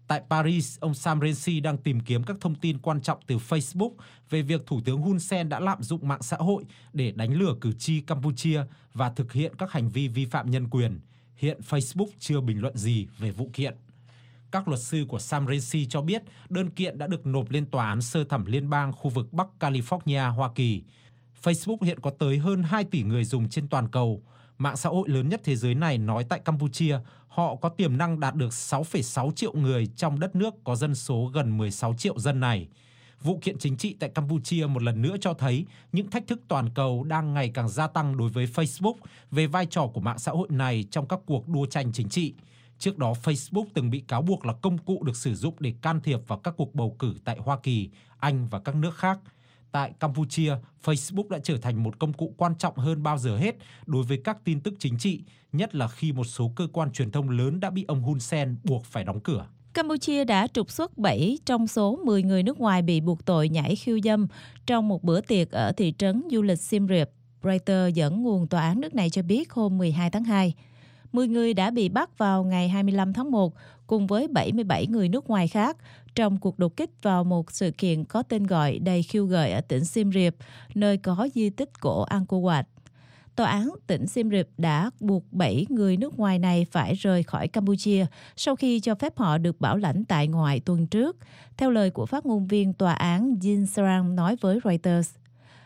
Tại Paris, ông Sam Rainsy đang tìm kiếm các thông tin quan trọng từ Facebook về việc Thủ tướng Hun Sen đã lạm dụng mạng xã hội để đánh lừa cử tri Campuchia và thực hiện các hành vi vi phạm nhân quyền. Hiện Facebook chưa bình luận gì về vụ kiện. Các luật sư của Sam Rainsy cho biết đơn kiện đã được nộp lên Tòa án Sơ thẩm Liên bang khu vực Bắc California, Hoa Kỳ. Facebook hiện có tới hơn 2 tỷ người dùng trên toàn cầu. Mạng xã hội lớn nhất thế giới này nói tại Campuchia, họ có tiềm năng đạt được 6,6 triệu người trong đất nước có dân số gần 16 triệu dân này. Vụ kiện chính trị tại Campuchia một lần nữa cho thấy những thách thức toàn cầu đang ngày càng gia tăng đối với Facebook về vai trò của mạng xã hội này trong các cuộc đua tranh chính trị. Trước đó, Facebook từng bị cáo buộc là công cụ được sử dụng để can thiệp vào các cuộc bầu cử tại Hoa Kỳ, Anh và các nước khác. Tại Campuchia, Facebook đã trở thành một công cụ quan trọng hơn bao giờ hết đối với các tin tức chính trị, nhất là khi một số cơ quan truyền thông lớn đã bị ông Hun Sen buộc phải đóng cửa. Campuchia đã trục xuất 7 trong số 10 người nước ngoài bị buộc tội nhảy khiêu dâm trong một bữa tiệc ở thị trấn du lịch Siem Reap. Reuters dẫn nguồn tòa án nước này cho biết hôm 12 tháng 2. 10 người đã bị bắt vào ngày 25 tháng 1 cùng với 77 người nước ngoài khác trong cuộc đột kích vào một sự kiện có tên gọi đầy khiêu gợi ở tỉnh Siem Reap, nơi có di tích cổ Angkor Wat. Tòa án tỉnh Siem Reap đã buộc 7 người nước ngoài này phải rời khỏi Campuchia sau khi cho phép họ được bảo lãnh tại ngoại tuần trước, theo lời của phát ngôn viên tòa án Jin Sarang nói với Reuters.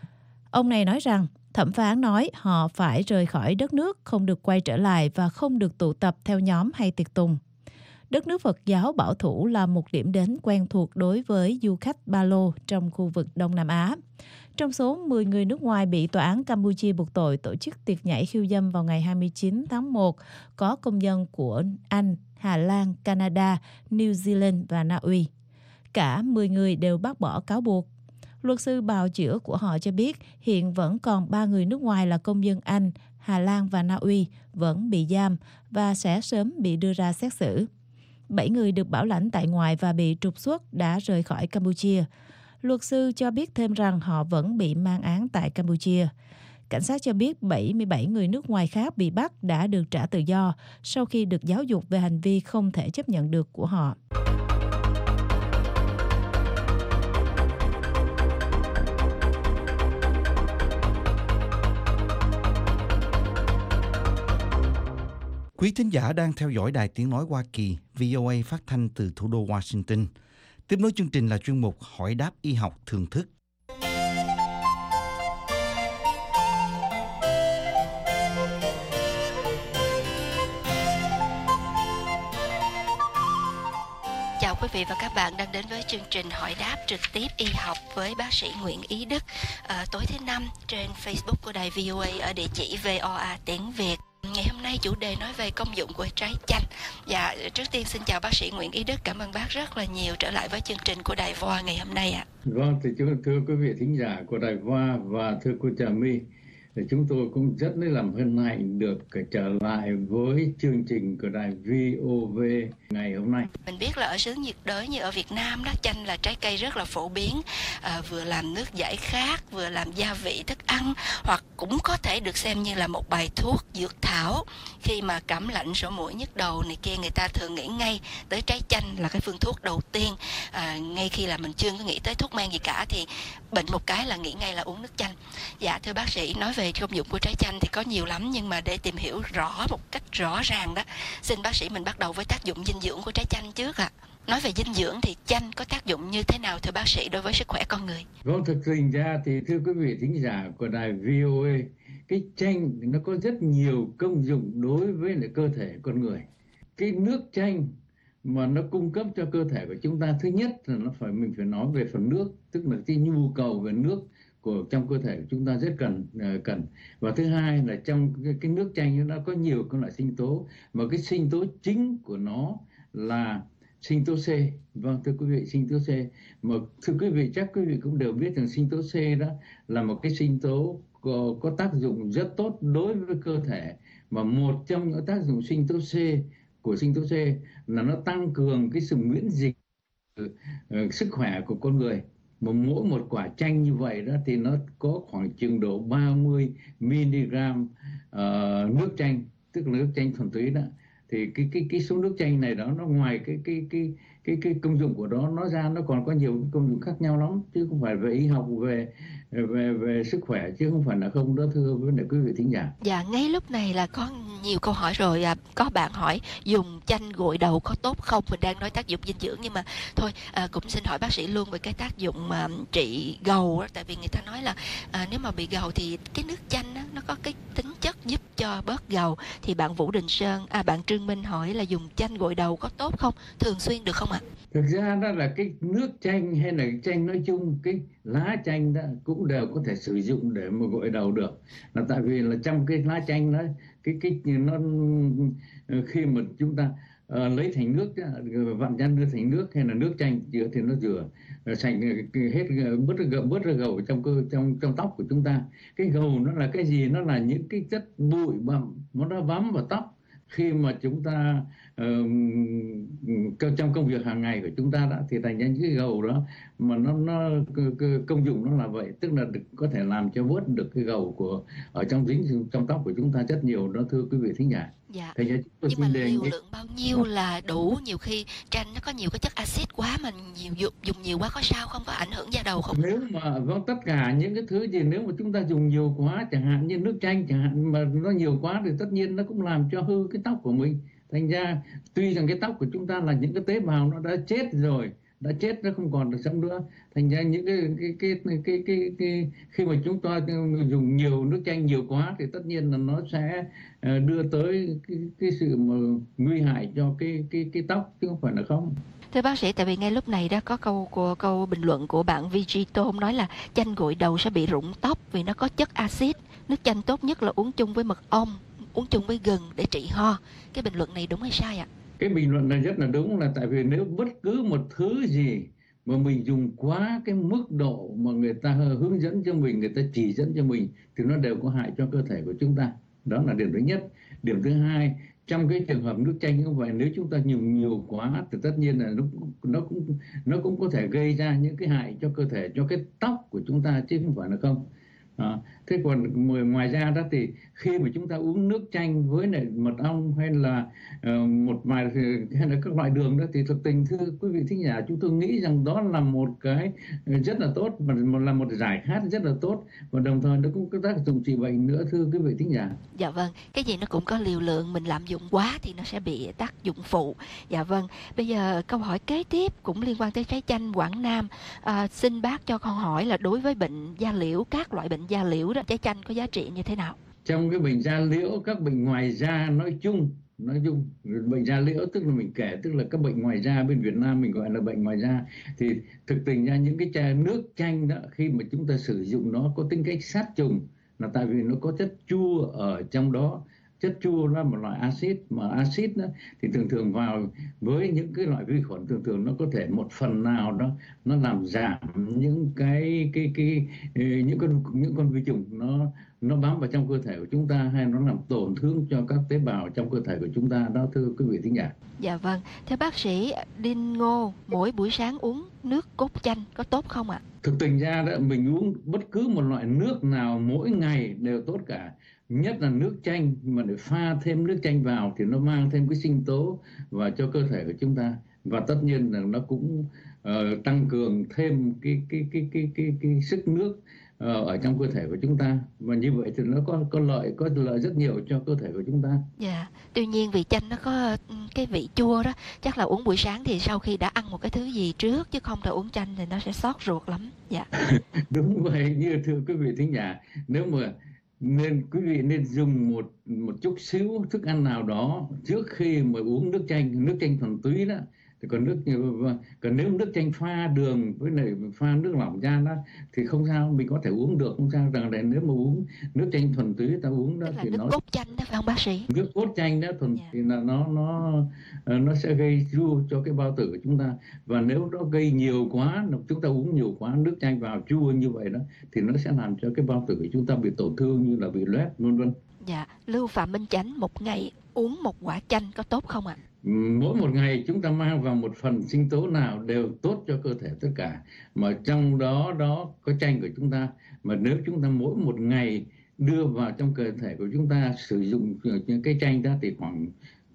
Ông này nói rằng thẩm phán nói họ phải rời khỏi đất nước, không được quay trở lại và không được tụ tập theo nhóm hay tiệc tùng. Đất nước Phật giáo bảo thủ là một điểm đến quen thuộc đối với du khách Ba Lô trong khu vực Đông Nam Á. Trong số 10 người nước ngoài bị tòa án Campuchia buộc tội tổ chức tiệc nhảy khiêu dâm vào ngày 29 tháng 1, có công dân của Anh, Hà Lan, Canada, New Zealand và Na Uy. Cả 10 người đều bác bỏ cáo buộc. Luật sư bào chữa của họ cho biết hiện vẫn còn 3 người nước ngoài là công dân Anh, Hà Lan và Na Uy vẫn bị giam và sẽ sớm bị đưa ra xét xử. 7 người được bảo lãnh tại ngoại và bị trục xuất đã rời khỏi Campuchia. Luật sư cho biết thêm rằng họ vẫn bị mang án tại Campuchia. Cảnh sát cho biết 77 người nước ngoài khác bị bắt đã được trả tự do sau khi được giáo dục về hành vi không thể chấp nhận được của họ. Quý thính giả đang theo dõi Đài Tiếng Nói Hoa Kỳ, VOA phát thanh từ thủ đô Washington. Tiếp nối chương trình là chuyên mục Hỏi đáp y học thường thức. Chào quý vị và các bạn đang đến với chương trình Hỏi đáp trực tiếp y học với bác sĩ Nguyễn Ý Đức tối thứ Năm trên Facebook của đài VOA ở địa chỉ VOA tiếng Việt. Ngày hôm nay chủ đề nói về công dụng của trái chanh. Dạ, trước tiên xin chào bác sĩ Nguyễn Ý Đức, cảm ơn bác rất là nhiều trở lại với chương trình của đài VOA ngày hôm nay ạ. Vâng, thì thưa quý vị thính giả của đài VOA và thưa cô Trà My, thì chúng tôi cũng rất lấy làm hân hạnh được trở lại với chương trình của đài VOV ngày hôm nay. Mình biết là ở xứ nhiệt đới như ở Việt Nam đó, chanh là trái cây rất là phổ biến, vừa làm nước giải khát, vừa làm gia vị thức ăn, hoặc cũng có thể được xem như là một bài thuốc dược thảo. Khi mà cảm lạnh, sổ mũi, nhức đầu này kia, người ta thường nghĩ ngay tới trái chanh là cái phương thuốc đầu tiên. Ngay khi là mình chưa có nghĩ tới thuốc men gì cả thì bệnh một cái là nghĩ ngay là uống nước chanh. Dạ thưa bác sĩ, nói về công dụng của trái chanh thì có nhiều lắm, nhưng mà để tìm hiểu rõ một cách rõ ràng đó, xin bác sĩ mình bắt đầu với tác dụng dinh dưỡng của trái chanh trước ạ. Nói về dinh dưỡng thì chanh có tác dụng như thế nào thưa bác sĩ đối với sức khỏe con người? Vâng, thực sự ra thì thưa quý vị thính giả của đài VOA, cái chanh nó có rất nhiều công dụng đối với lại cơ thể con người. Cái nước chanh mà nó cung cấp cho cơ thể của chúng ta, thứ nhất là mình phải nói về phần nước, tức là cái nhu cầu về nước trong cơ thể của chúng ta rất cần. Và thứ hai là trong cái nước chanh nó có nhiều các loại sinh tố, mà cái sinh tố chính của nó là sinh tố C. Vâng, thưa quý vị, sinh tố C. Mà thưa quý vị, chắc quý vị cũng đều biết rằng sinh tố C đó là một cái sinh tố có tác dụng rất tốt đối với cơ thể. Mà một trong những tác dụng sinh tố C của sinh tố C là nó tăng cường cái sự miễn dịch, sức khỏe của con người. Mà mỗi một quả chanh như vậy đó thì nó có khoảng chừng độ 30 mg nước chanh, tức là nước chanh thuần túy đó, thì cái số nước chanh này đó, nó ngoài cái công dụng của nó ra, nó còn có nhiều cái công dụng khác nhau lắm, chứ không phải về y học, về sức khỏe, chứ không phải là không đó, thưa quý vị thính giả. Dạ, ngay lúc này là có nhiều câu hỏi rồi. Có bạn hỏi dùng chanh gội đầu có tốt không? Mình đang nói tác dụng dinh dưỡng, nhưng mà thôi cũng xin hỏi bác sĩ luôn về cái tác dụng trị gầu đó. Tại vì người ta nói là nếu mà bị gầu thì cái nước chanh đó, nó có cái tính chất giúp cho bớt gầu. Thì bạn Vũ Đình Sơn, bạn Trương Minh hỏi là dùng chanh gội đầu có tốt không? Thường xuyên được không ạ? Thực ra đó là cái nước chanh hay là chanh nói chung, cái lá chanh đó cũng đều có thể sử dụng để mà gội đầu được. Là tại vì là trong cái lá chanh đó, nó khi mà chúng ta lấy thành nước, vặn ra đưa thành nước hay là nước chanh chữa thì nó rửa sạch hết, bớt ra gầu trong tóc của chúng ta. Cái gầu nó là cái gì? Nó là những cái chất bụi bặm nó bám vào tóc khi mà chúng ta trong công việc hàng ngày của chúng ta đó, thì thành ra những cái gầu đó mà nó công dụng nó là vậy, tức là có thể làm cho bớt được cái gầu của ở dính trong tóc của chúng ta rất nhiều đó, thưa quý vị thính giả. Dạ. Thành ra Nhưng mà liều lượng bao nhiêu là đủ? Nhiều khi chanh nó có nhiều cái chất axit quá, mà dùng nhiều quá có sao không? Có ảnh hưởng da đầu không? Nếu mà tất cả những cái thứ gì nếu mà chúng ta dùng nhiều quá, chẳng hạn như nước chanh chẳng hạn, mà nó nhiều quá thì tất nhiên nó cũng làm cho hư cái tóc của mình. Thành ra tuy rằng cái tóc của chúng ta là những cái tế bào nó đã chết rồi, đã chết, nó không còn được sống nữa. Thành ra những cái khi mà chúng ta dùng nhiều nước chanh nhiều quá thì tất nhiên là nó sẽ đưa tới cái sự mà nguy hại cho cái tóc, chứ không phải là không. Thưa bác sĩ, tại vì ngay lúc này đó có câu bình luận của bạn VG Tôm nói là chanh gội đầu sẽ bị rụng tóc vì nó có chất axit. Nước chanh tốt nhất là uống chung với mật ong, uống chung với gừng để trị ho. Cái bình luận này đúng hay sai ạ? Cái bình luận này rất là đúng, là tại vì nếu bất cứ một thứ gì mà mình dùng quá cái mức độ mà người ta hướng dẫn cho mình, người ta chỉ dẫn cho mình, thì nó đều có hại cho cơ thể của chúng ta. Đó là điểm thứ nhất. Điểm thứ hai, trong cái trường hợp nước chanh như vậy, nếu chúng ta dùng nhiều quá thì tất nhiên là nó cũng có thể gây ra những cái hại cho cơ thể, cho cái tóc của chúng ta, chứ không phải là không. Thế còn ngoài ra đó thì khi mà chúng ta uống nước chanh với lại mật ong hay là hay là các loại đường đó, thì thực tình thưa quý vị thính giả, chúng tôi nghĩ rằng đó là một cái rất là tốt, mà là một giải khát rất là tốt, và đồng thời nó cũng có tác dụng trị bệnh nữa, thưa quý vị thính giả. Dạ vâng, cái gì nó cũng có liều lượng, mình lạm dụng quá thì nó sẽ bị tác dụng phụ. Dạ vâng, bây giờ câu hỏi kế tiếp cũng liên quan tới trái chanh Quảng Nam. Xin bác cho con hỏi là đối với bệnh da liễu, các loại bệnh da liễu đó, trái chanh có giá trị như thế nào? Trong cái bệnh da liễu, các bệnh ngoài da nói chung bệnh da liễu tức là mình kể, tức là các bệnh ngoài da, bên Việt Nam mình gọi là bệnh ngoài da, thì thực tình ra những cái nước chanh đó, khi mà chúng ta sử dụng nó có tính cách sát trùng, là tại vì nó có chất chua ở trong đó. Chất chua là một loại axit, mà axit đó thì thường vào với những cái loại vi khuẩn, thường nó có thể một phần nào đó nó làm giảm những những con vi trùng nó bám vào trong cơ thể của chúng ta, hay nó làm tổn thương cho các tế bào trong cơ thể của chúng ta đó, thưa quý vị thính giả. Dạ vâng, theo bác sĩ Đinh Ngô, mỗi buổi sáng uống nước cốt chanh có tốt không ạ? Thực tình ra đó, mình uống bất cứ một loại nước nào mỗi ngày đều tốt cả. Nhất là nước chanh, mà để pha thêm nước chanh vào thì nó mang thêm cái sinh tố vào cho cơ thể của chúng ta, và tất nhiên là nó cũng tăng cường thêm cái sức nước ở trong cơ thể của chúng ta, và như vậy thì nó có lợi rất nhiều cho cơ thể của chúng ta. Dạ, tuy nhiên vì chanh nó có cái vị chua đó, chắc là uống buổi sáng thì sau khi đã ăn một cái thứ gì trước, chứ không là uống chanh thì nó sẽ xót ruột lắm. Dạ. Đúng vậy, như thưa quý vị thính giả, nếu mà quý vị nên dùng một chút xíu thức ăn nào đó trước khi mà uống nước chanh thuần túy đó. Thì còn nếu nước chanh pha đường với lại pha nước lỏng ra đó thì không sao, mình có thể uống được, không sao. Rằng là nếu mà uống nước chanh thuần túy ta uống đó thì nước cốt chanh đó phải không bác sĩ? Nước cốt chanh đó thuần thì là nó sẽ gây chua cho cái bao tử của chúng ta, và nếu nó gây nhiều quá, chúng ta uống nhiều quá nước chanh vào chua như vậy đó, thì nó sẽ làm cho cái bao tử của chúng ta bị tổn thương, như là bị loét vân vân. Dạ, Lưu Phạm Minh Chánh, một ngày uống một quả chanh có tốt không ạ? Mỗi một ngày chúng ta mang vào một phần sinh tố nào đều tốt cho cơ thể tất cả, mà trong đó có chanh của chúng ta. Mà nếu chúng ta mỗi một ngày đưa vào trong cơ thể của chúng ta sử dụng những cái chanh ra thì khoảng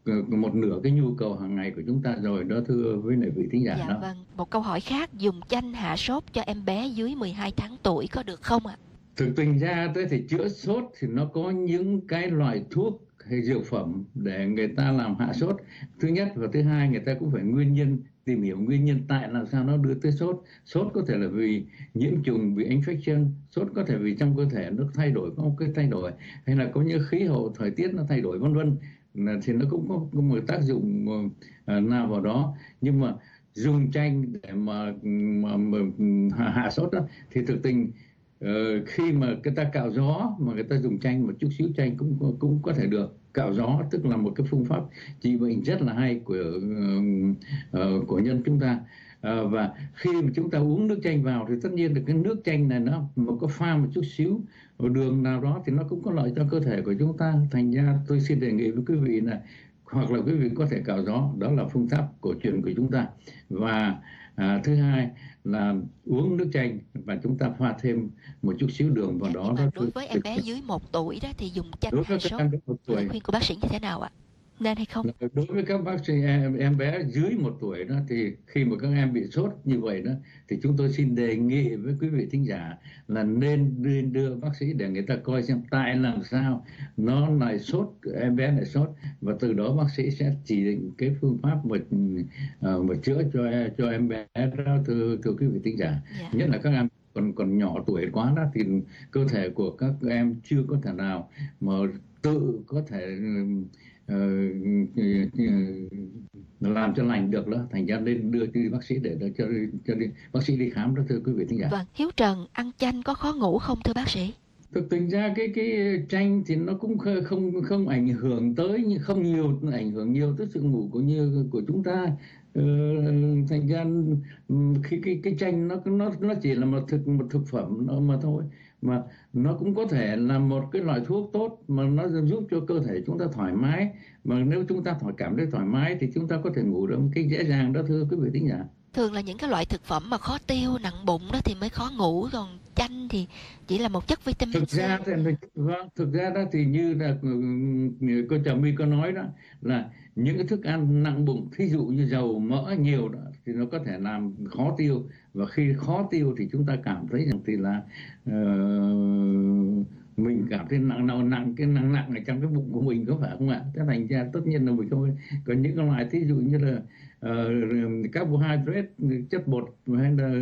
một nửa cái nhu cầu hàng ngày của chúng ta rồi đó, thưa với lại vị thính giả Dạ đó. vâng, một câu hỏi khác, dùng chanh hạ sốt cho em bé dưới 12 tháng tuổi có được không ạ? Thực tình ra tới thì chữa sốt thì nó có những cái loại thuốc hay dược phẩm để người ta làm hạ sốt. Thứ nhất và thứ hai, người ta cũng phải tìm hiểu nguyên nhân tại làm sao nó đưa tới sốt. Sốt có thể là vì nhiễm trùng, vì infection, sốt có thể vì trong cơ thể nó thay đổi, có một cái thay đổi, hay là có những khí hậu thời tiết nó thay đổi vân vân, thì nó cũng có một tác dụng nào vào đó. Nhưng mà dùng chanh để mà hạ sốt đó, thì thực tình khi mà người ta cạo gió mà người ta dùng chanh, một chút xíu chanh cũng có thể được. Cạo gió tức là một cái phương pháp trị bệnh rất là hay của nhân chúng ta. Và khi mà chúng ta uống nước chanh vào thì tất nhiên là cái nước chanh này nó mà có pha một chút xíu đường nào đó thì nó cũng có lợi cho cơ thể của chúng ta. Thành ra tôi xin đề nghị với quý vị là hoặc là quý vị có thể cạo gió, đó là phương pháp cổ truyền của chúng ta. Và thứ hai là uống nước chanh và chúng ta pha thêm một chút xíu đường vào đó. Đối với em bé dưới 1 tuổi đó thì dùng chanh hạ sốt, lời khuyên của bác sĩ như thế nào ạ? Nên hay không? Đối với các bác sĩ em bé dưới 1 tuổi đó thì khi mà các em bị sốt như vậy đó thì chúng tôi xin đề nghị với quý vị thính giả là nên đưa bác sĩ để người ta coi xem tại làm sao nó lại sốt, em bé lại sốt, và từ đó bác sĩ sẽ chỉ định cái phương pháp mà chữa cho em bé đó, thưa quý vị thính giả. Nhất là các em còn nhỏ tuổi quá đó thì cơ thể của các em chưa có thể nào mà tự có thể làm cho lành được đó, thành ra nên đưa đi bác sĩ để cho bác sĩ đi khám đó, thưa quý vị thính giả. Vâng, Hiếu Trần, ăn chanh có khó ngủ không thưa bác sĩ? Thực tình ra cái chanh thì nó cũng không ảnh hưởng tới, nhưng không ảnh hưởng nhiều tới sự ngủ của chúng ta. Thành ra khi cái chanh nó chỉ là một thực phẩm mà thôi, mà nó cũng có thể là một cái loại thuốc tốt mà nó giúp cho cơ thể chúng ta thoải mái. Mà nếu chúng ta cảm thấy thoải mái thì chúng ta có thể ngủ được một cái dễ dàng đó, thưa quý vị thính giả. Thường là những cái loại thực phẩm mà khó tiêu, nặng bụng đó thì mới khó ngủ, còn chanh thì chỉ là một chất vitamin thực ra đó thì như là cô Trà My có nói đó, là những cái thức ăn nặng bụng, thí dụ như dầu mỡ nhiều đó, thì nó có thể làm khó tiêu, và khi khó tiêu thì chúng ta cảm thấy rằng thì là mình cảm thấy nặng ở trong cái bụng của mình, có phải không ạ? Thế thành ra tất nhiên là mình không. Còn những cái loại thí dụ như là carbohydrate, chất bột, hay là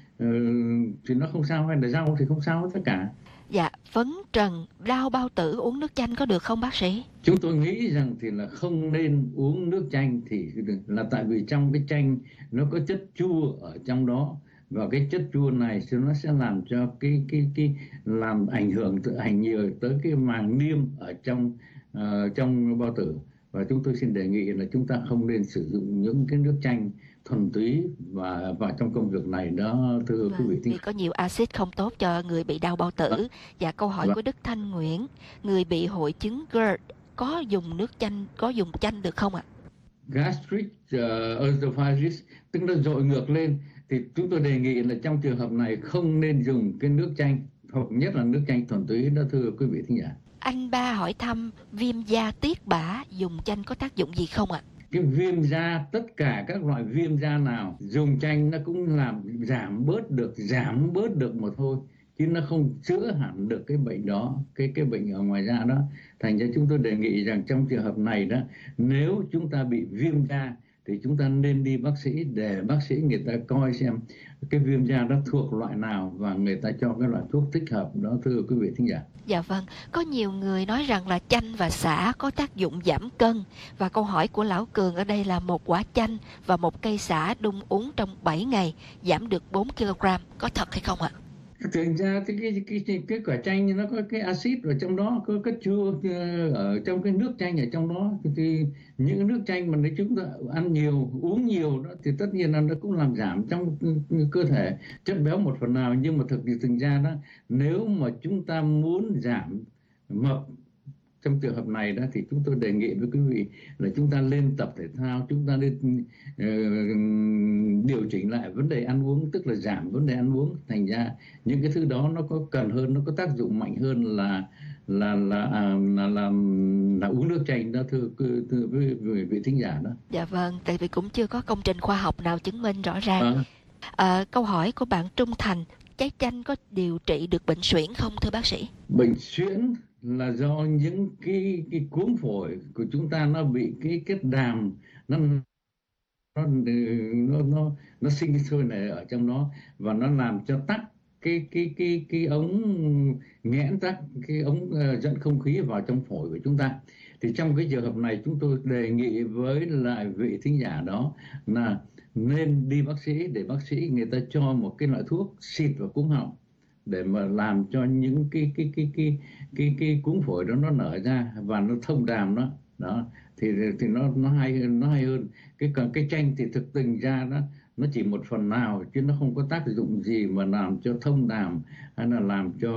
thì nó không sao, hay là rau thì không sao tất cả. Dạ, phấn trần, đau bao tử uống nước chanh có được không bác sĩ? Chúng tôi nghĩ rằng thì là không nên uống nước chanh, thì là tại vì trong cái chanh nó có chất chua ở trong đó, và cái chất chua này nó sẽ làm cho cái làm ảnh hưởng nhiều tới cái màng niêm ở trong bao tử. Và chúng tôi xin đề nghị là chúng ta không nên sử dụng những cái nước chanh thuần túy và vào trong công việc này đó, thưa quý vị. Vì có nhiều axit không tốt cho người bị đau bao tử. Và câu hỏi của Đức Thanh Nguyễn, người bị hội chứng GERD có dùng chanh được không ạ? Gastric esophagus, tức là dội ngược lên, thì chúng tôi đề nghị là trong trường hợp này không nên dùng cái nước chanh, hoặc nhất là nước chanh thuần túy đó, thưa quý vị thính giả. Anh Ba hỏi thăm viêm da tiết bã dùng chanh có tác dụng gì không ạ? Cái viêm da, tất cả các loại viêm da nào dùng chanh nó cũng làm giảm bớt được mà thôi, chứ nó không chữa hẳn được cái bệnh đó, cái bệnh ở ngoài da đó. Thành ra chúng tôi đề nghị rằng trong trường hợp này đó, nếu chúng ta bị viêm da thì chúng ta nên đi bác sĩ để bác sĩ người ta coi xem cái viêm da đó thuộc loại nào và người ta cho cái loại thuốc thích hợp đó, thưa quý vị thính giả. Dạ vâng, có nhiều người nói rằng là chanh và sả có tác dụng giảm cân, và câu hỏi của Lão Cường ở đây là một quả chanh và một cây sả đun uống trong 7 ngày giảm được 4 kg, có thật hay không ạ? Thực ra cái quả chanh nó có cái axit ở trong đó, có cái chua ở trong cái nước chanh ở trong đó, thì những nước chanh mà nếu chúng ta ăn nhiều, uống nhiều đó thì tất nhiên là nó cũng làm giảm trong cơ thể chất béo một phần nào. Nhưng mà thực ra đó, nếu mà chúng ta muốn giảm mập trong trường hợp này đó, thì chúng tôi đề nghị với quý vị là chúng ta lên tập thể thao, chúng ta nên điều chỉnh lại vấn đề ăn uống, tức là giảm vấn đề ăn uống. Thành ra những cái thứ đó nó có cần hơn, nó có tác dụng mạnh hơn là là uống nước chanh đó, thưa với vị thính giả đó. Dạ vâng, tại vì cũng chưa có công trình khoa học nào chứng minh rõ ràng. Câu hỏi của bạn Trung Thành, trái chanh có điều trị được bệnh suyễn không thưa bác sĩ? Bệnh suyễn là do những cái cuống phổi của chúng ta nó bị cái kết đàm nó sinh sôi nảy ở trong đó, và nó làm cho tắc cái ống, nghẽn tắc cái ống dẫn không khí vào trong phổi của chúng ta. Thì trong cái trường hợp này chúng tôi đề nghị với lại vị thính giả đó là nên đi bác sĩ, để bác sĩ người ta cho một cái loại thuốc xịt vào cuống họng để mà làm cho những cái cuống phổi đó nó nở ra và nó thông đàm đó thì nó hay hơn. Còn cái chanh thì thực tình ra đó nó chỉ một phần nào chứ nó không có tác dụng gì mà làm cho thông đàm hay là làm cho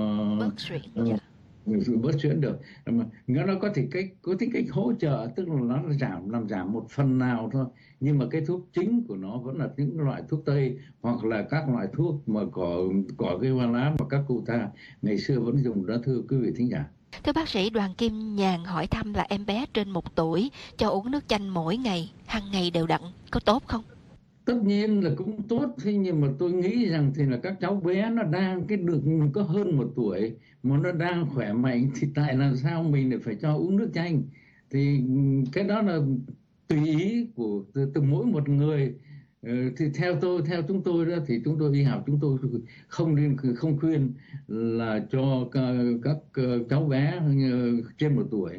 bớt suyễn được. Nó có tính cách hỗ trợ, tức là nó làm giảm một phần nào thôi, nhưng mà cái thuốc chính của nó vẫn là những loại thuốc tây hoặc là các loại thuốc mà cỏ cây hoa lá mà các cụ ta ngày xưa vẫn dùng đó, thưa quý vị thính giả. Thưa bác sĩ, Đoàn Kim Nhàn hỏi thăm là em bé trên 1 tuổi cho uống nước chanh mỗi ngày, hàng ngày đều đặn, có tốt không? Tất nhiên là cũng tốt, thế nhưng mà tôi nghĩ rằng thì là các cháu bé nó đang được có hơn 1 tuổi mà nó đang khỏe mạnh, thì tại làm sao mình lại phải cho uống nước chanh? Thì cái đó là tùy ý của từ mỗi một người. Thì theo chúng tôi đó, thì chúng tôi y học chúng tôi không khuyên là cho các cháu bé trên 1 tuổi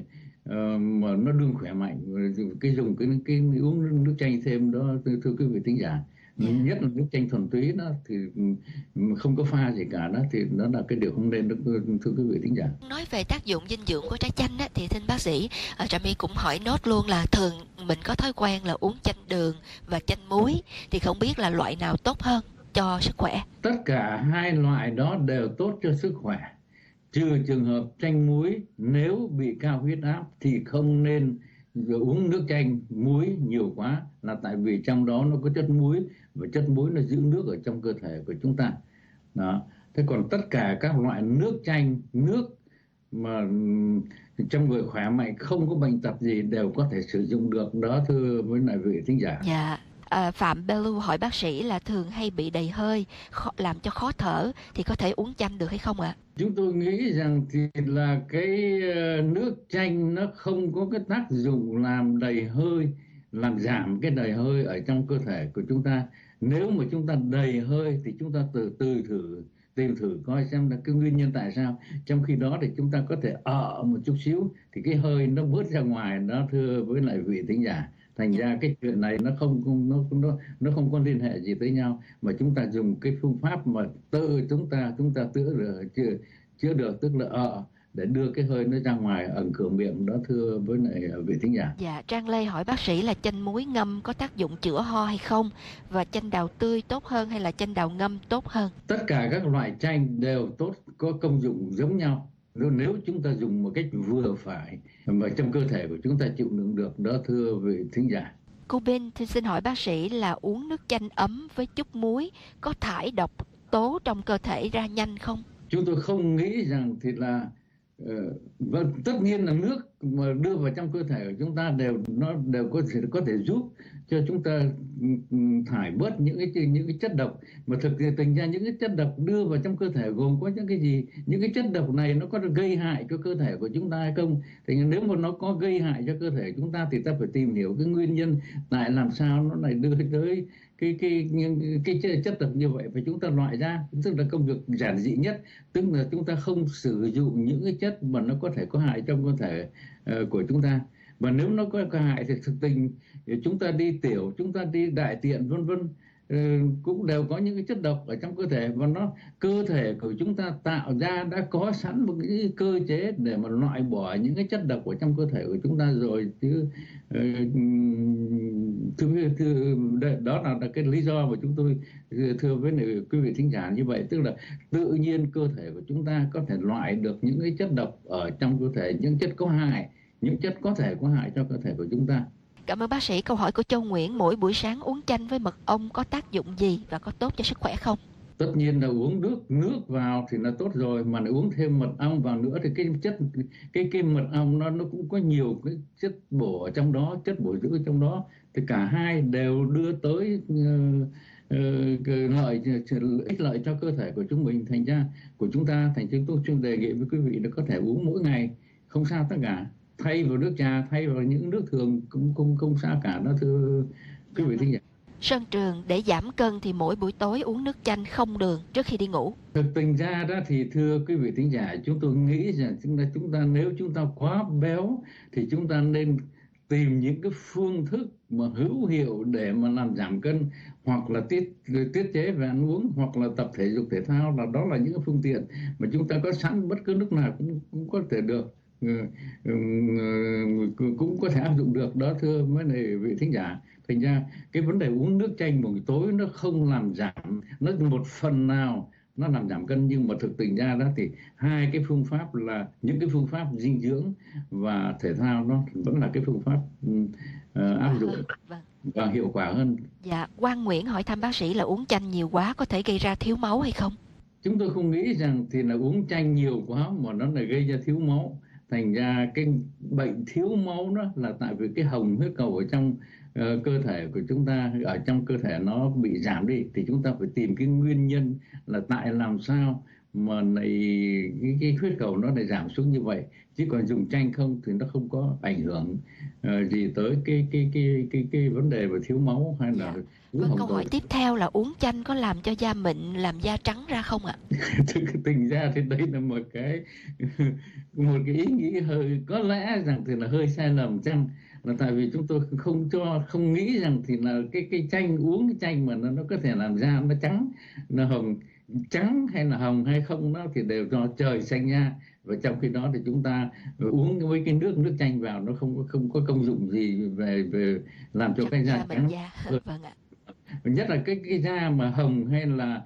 mà nó đương khỏe mạnh dùng cái uống nước chanh thêm đó, thưa quý vị thính giả. Nhất là nước chanh thuần túy đó thì không có pha gì cả đó, thì đó là cái điều không nên đó, thưa quý vị thính giả. Nói về tác dụng dinh dưỡng của trái chanh á, thì xin bác sĩ Trà My cũng hỏi nốt luôn là thường mình có thói quen là uống chanh đường và chanh muối, thì không biết là loại nào tốt hơn cho sức khỏe? Tất cả hai loại đó đều tốt cho sức khỏe, trừ trường hợp chanh muối. Nếu bị cao huyết áp thì không nên uống nước chanh muối nhiều quá, là tại vì trong đó nó có chất muối, và chất muối nó giữ nước ở trong cơ thể của chúng ta đó. Thế còn tất cả các loại nước chanh, nước mà trong người khỏe mạnh không có bệnh tật gì đều có thể sử dụng được đó, thưa với lại vị thính giả. Dạ. Phạm Belu hỏi bác sĩ là thường hay bị đầy hơi, làm cho khó thở, thì có thể uống chanh được hay không ạ? Chúng tôi nghĩ rằng thì là cái nước chanh nó không có cái tác dụng làm đầy hơi, làm giảm cái đầy hơi ở trong cơ thể của chúng ta. Nếu mà chúng ta đầy hơi thì chúng ta tìm thử coi xem là cái nguyên nhân tại sao. Trong khi đó thì chúng ta có thể một chút xíu thì cái hơi nó bớt ra ngoài đó, thưa với lại vị thính giả. Thành ra cái chuyện này nó không có liên hệ gì tới nhau, mà chúng ta dùng cái phương pháp mà tự chúng ta chữa được, tức là để đưa cái hơi nó ra ngoài ẩn cửa miệng đó, thưa với lại vị thính giả. Dạ, Trang Lê hỏi bác sĩ là chanh muối ngâm có tác dụng chữa ho hay không, và chanh đào tươi tốt hơn hay là chanh đào ngâm tốt hơn? Tất cả các loại chanh đều tốt, có công dụng giống nhau nếu chúng ta dùng một cách vừa phải mà trong cơ thể của chúng ta chịu đựng được đó, thưa vị thính giả. Cô Bin thì xin hỏi bác sĩ là uống nước chanh ấm với chút muối có thải độc tố trong cơ thể ra nhanh không? Chúng tôi không nghĩ rằng thì là tất nhiên là nước mà đưa vào trong cơ thể của chúng ta đều có thể giúp cho chúng ta thải bớt những cái chất độc, mà thực tình ra những cái chất độc đưa vào trong cơ thể gồm có những cái gì, những cái chất độc này nó có gây hại cho cơ thể của chúng ta hay không. Thì nếu mà nó có gây hại cho cơ thể chúng ta thì ta phải tìm hiểu cái nguyên nhân tại làm sao nó lại đưa tới cái chất độc như vậy, và chúng ta loại ra, tức là công việc giản dị nhất, tức là chúng ta không sử dụng những cái chất mà nó có thể có hại trong cơ thể của chúng ta. Và nếu nó có hại thì thực tình chúng ta đi tiểu, chúng ta đi đại tiện vân vân cũng đều có những cái chất độc ở trong cơ thể, và cơ thể của chúng ta tạo ra đã có sẵn một cái cơ chế để mà loại bỏ những cái chất độc ở trong cơ thể của chúng ta rồi, chứ đó là cái lý do mà chúng tôi thưa với quý vị thính giả như vậy, tức là tự nhiên cơ thể của chúng ta có thể loại được những cái chất độc ở trong cơ thể, những chất có hại, những chất có thể có hại cho cơ thể của chúng ta. Cảm ơn bác sĩ. Câu hỏi của Châu Nguyễn, mỗi buổi sáng uống chanh với mật ong có tác dụng gì và có tốt cho sức khỏe không? Tất nhiên là uống nước vào thì là tốt rồi, mà lại uống thêm mật ong vào nữa thì cái mật ong nó cũng có nhiều cái chất bổ ở trong đó, chất bổ dưỡng ở trong đó, thì cả hai đều đưa tới ích lợi cho cơ thể của chúng mình. Thành ra tôi đề nghị với quý vị là có thể uống mỗi ngày, không sao tất cả, thay vào nước trà, thay vào những nước thường cũng không sao cả đó, thưa quý vị thính giả. Sơn Trường, để giảm cân thì mỗi buổi tối uống nước chanh không đường trước khi đi ngủ. Thực tình ra đó thì thưa quý vị thính giả, chúng tôi nghĩ rằng nếu chúng ta quá béo thì chúng ta nên tìm những cái phương thức mà hữu hiệu để mà làm giảm cân, hoặc là tiết chế về ăn uống, hoặc là tập thể dục thể thao, đó là những cái phương tiện mà chúng ta có sẵn bất cứ lúc nào cũng có thể được, cũng có thể áp dụng được đó, thưa mấy này vị thính giả. Thành ra cái vấn đề uống nước chanh buổi tối nó không làm giảm, nó một phần nào nó làm giảm cân, nhưng mà thực tình ra đó thì hai cái phương pháp là những cái phương pháp dinh dưỡng và thể thao nó vẫn là cái phương pháp áp dụng và hiệu quả hơn. Dạ, Quang Nguyễn hỏi thăm bác sĩ là uống chanh nhiều quá có thể gây ra thiếu máu hay không? Chúng tôi không nghĩ rằng thì là uống chanh nhiều quá mà nó lại gây ra thiếu máu. Thành ra cái bệnh thiếu máu đó là tại vì cái hồng huyết cầu ở trong cơ thể của chúng ta, ở trong cơ thể nó bị giảm đi, thì chúng ta phải tìm cái nguyên nhân là tại làm sao mà cái huyết cầu nó lại giảm xuống như vậy. Chứ còn dùng chanh không thì nó không có ảnh hưởng gì tới cái vấn đề về thiếu máu hay là Vâng, câu hỏi tiếp theo là uống chanh có làm cho da mịn, làm da trắng ra không ạ? Tình ra thì đây là một cái ý nghĩ hơi, có lẽ rằng thì là hơi sai lầm chăng, là tại vì chúng tôi không nghĩ rằng thì là cái chanh, uống cái chanh mà nó có thể làm da nó trắng, nó hồng, trắng hay là hồng hay không đó thì đều do trời xanh nha. Và trong khi đó thì chúng ta uống với cái nước chanh vào nó không có công dụng gì về làm cho cái da trắng. Vâng ạ. Nhất là cái da mà hồng hay là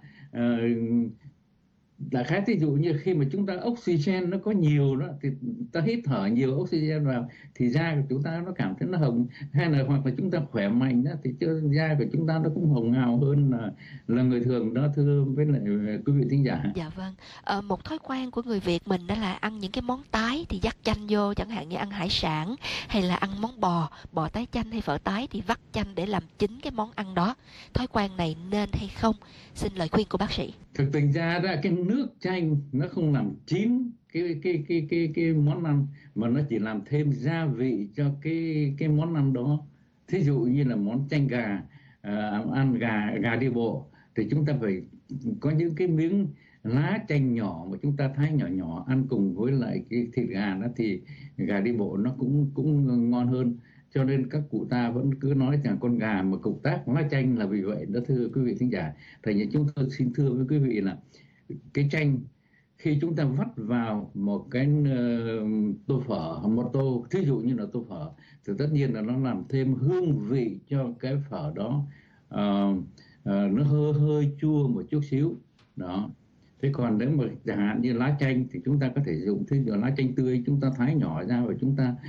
đại khái ví dụ như khi mà chúng ta oxygen nó có nhiều đó, thì ta hít thở nhiều oxygen vào thì da của chúng ta nó cảm thấy nó hồng, hay là hoặc là chúng ta khỏe mạnh đó thì da của chúng ta nó cũng hồng hào hơn là người thường đó, thưa với lại quý vị thính giả. Dạ vâng. Một thói quen của người Việt mình đó là ăn những cái món tái thì vắt chanh vô, chẳng hạn như ăn hải sản hay là ăn món bò tái chanh hay phở tái thì vắt chanh để làm chín cái món ăn đó. Thói quen này nên hay không? Xin lời khuyên của bác sĩ. Thực tình ra đó, cái nước chanh nó không làm chín cái món ăn, mà nó chỉ làm thêm gia vị cho cái món ăn đó. Thí dụ như là món chanh gà, ăn gà đi bộ thì chúng ta phải có những cái miếng lá chanh nhỏ mà chúng ta thái nhỏ nhỏ ăn cùng với lại cái thịt gà đó thì gà đi bộ nó cũng ngon hơn. Cho nên các cụ ta vẫn cứ nói rằng con gà mà cục tác lá chanh là vì vậy đó, thưa quý vị thính giả. Thành ra chúng tôi xin thưa với quý vị là cái chanh khi chúng ta vắt vào một cái tô phở, một tô, thí dụ như là tô phở, thì tất nhiên là nó làm thêm hương vị cho cái phở đó, nó hơi chua một chút xíu đó. Thế còn nếu mà chẳng hạn như lá chanh thì chúng ta có thể dùng thêm lá chanh tươi, chúng ta thái nhỏ ra và chúng ta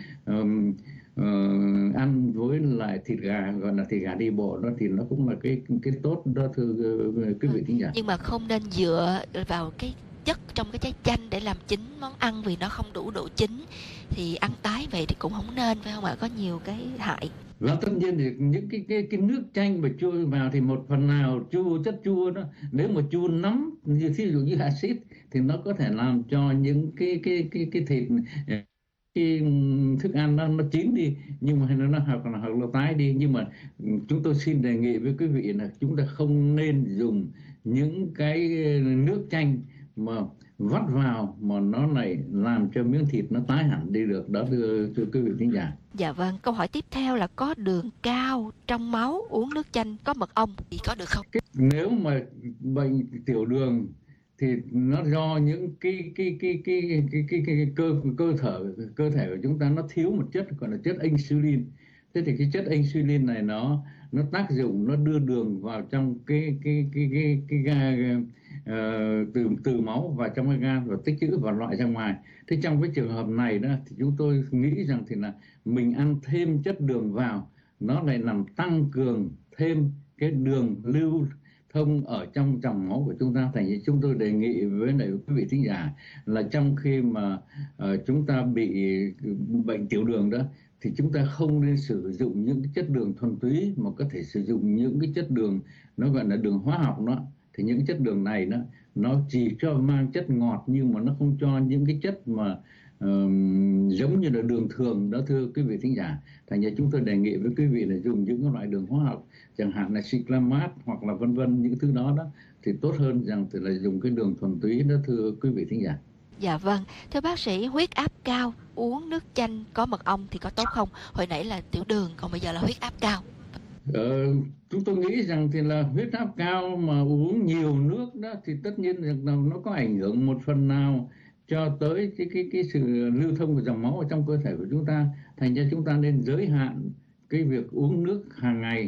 ăn với lại thịt gà, gọi là thịt gà đi bộ đó, thì nó cũng là cái tốt đó, thưa quý vị thính giả. Nhưng mà không nên dựa vào cái chất trong cái trái chanh để làm chín món ăn vì nó không đủ độ chín, thì ăn tái vậy thì cũng không nên, phải không ạ? Có nhiều cái hại. Và tất nhiên thì những cái nước chanh mà chua vào thì một phần nào chất chua đó, nếu mà chua lắm như ví dụ như axit thì nó có thể làm cho những cái thịt, cái thức ăn nó chín đi, nhưng mà nó hoặc là tái đi. Nhưng mà chúng tôi xin đề nghị với quý vị là chúng ta không nên dùng những cái nước chanh mà vắt vào mà nó lại làm cho miếng thịt nó tái hẳn đi được đó, thưa quý vị khán giả. Dạ vâng, câu hỏi tiếp theo là có đường cao trong máu uống nước chanh có mật ong thì có được không? Nếu mà bệnh tiểu đường thì nó do những cái cơ thể của chúng ta nó thiếu một chất gọi là chất insulin. Thế thì cái chất insulin này nó tác dụng, nó đưa đường vào trong cái từ máu vào trong cái gan và tích trữ và loại ra ngoài. Thế trong cái trường hợp này đó thì chúng tôi nghĩ rằng thì là mình ăn thêm chất đường vào, nó lại làm tăng cường thêm cái đường lưu thông ở trong dòng máu của chúng ta. Thành ra chúng tôi đề nghị với lại quý vị thính giả là trong khi mà chúng ta bị bệnh tiểu đường đó, thì chúng ta không nên sử dụng những cái chất đường thuần túy, mà có thể sử dụng những cái chất đường nó gọi là đường hóa học đó. Thì những cái chất đường này nó chỉ cho mang chất ngọt, nhưng mà nó không cho những cái chất mà giống như là đường thường đó, thưa quý vị thính giả. Thành ra chúng tôi đề nghị với quý vị là dùng những cái loại đường hóa học, chẳng hạn là cyclamat hoặc là vân vân, những thứ đó thì tốt hơn rằng là dùng cái đường thuần túy đó, thưa quý vị thính giả. Dạ vâng, thưa bác sĩ, huyết áp cao uống nước chanh có mật ong thì có tốt không? Hồi nãy là tiểu đường, còn bây giờ là huyết áp cao. Chúng tôi nghĩ rằng thì là huyết áp cao mà uống nhiều nước đó thì tất nhiên là nó có ảnh hưởng một phần nào cho tới cái sự lưu thông của dòng máu ở trong cơ thể của chúng ta. Thành ra chúng ta nên giới hạn cái việc uống nước hàng ngày,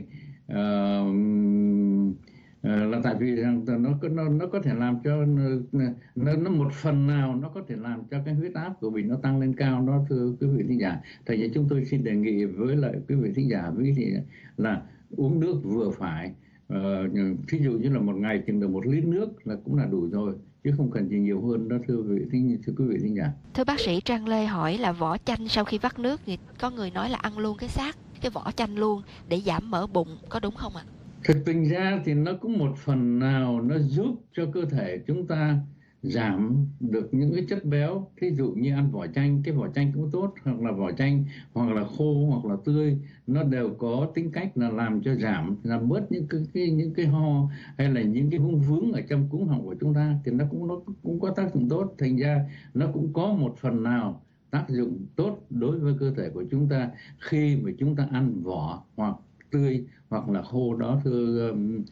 là tại vì rằng nó có thể làm cho nó một phần nào nó có thể làm cho cái huyết áp của mình nó tăng lên cao đó, thưa quý vị thính giả. Thành ra chúng tôi xin đề nghị với lại quý vị thính giả là uống nước vừa phải, ví dụ như là một ngày chừng được 1 lít nước là cũng là đủ rồi, chứ không cần gì nhiều hơn đó, thưa quý vị thính giả. Thưa bác sĩ, Trang Lê hỏi là vỏ chanh sau khi vắt nước thì có người nói là ăn luôn cái xác, cái vỏ chanh luôn để giảm mỡ bụng, có đúng không ạ? Thực tình ra thì nó cũng một phần nào nó giúp cho cơ thể chúng ta giảm được những cái chất béo. Thí dụ như ăn vỏ chanh, cái vỏ chanh cũng tốt, hoặc là vỏ chanh hoặc là khô hoặc là tươi, nó đều có tính cách là làm cho giảm bớt những cái ho hay là những cái vướng vướng ở trong cuống họng của chúng ta, thì nó cũng có tác dụng tốt. Thành ra nó cũng có một phần nào tác dụng tốt đối với cơ thể của chúng ta khi mà chúng ta ăn vỏ hoặc tươi hoặc là khô đó, thưa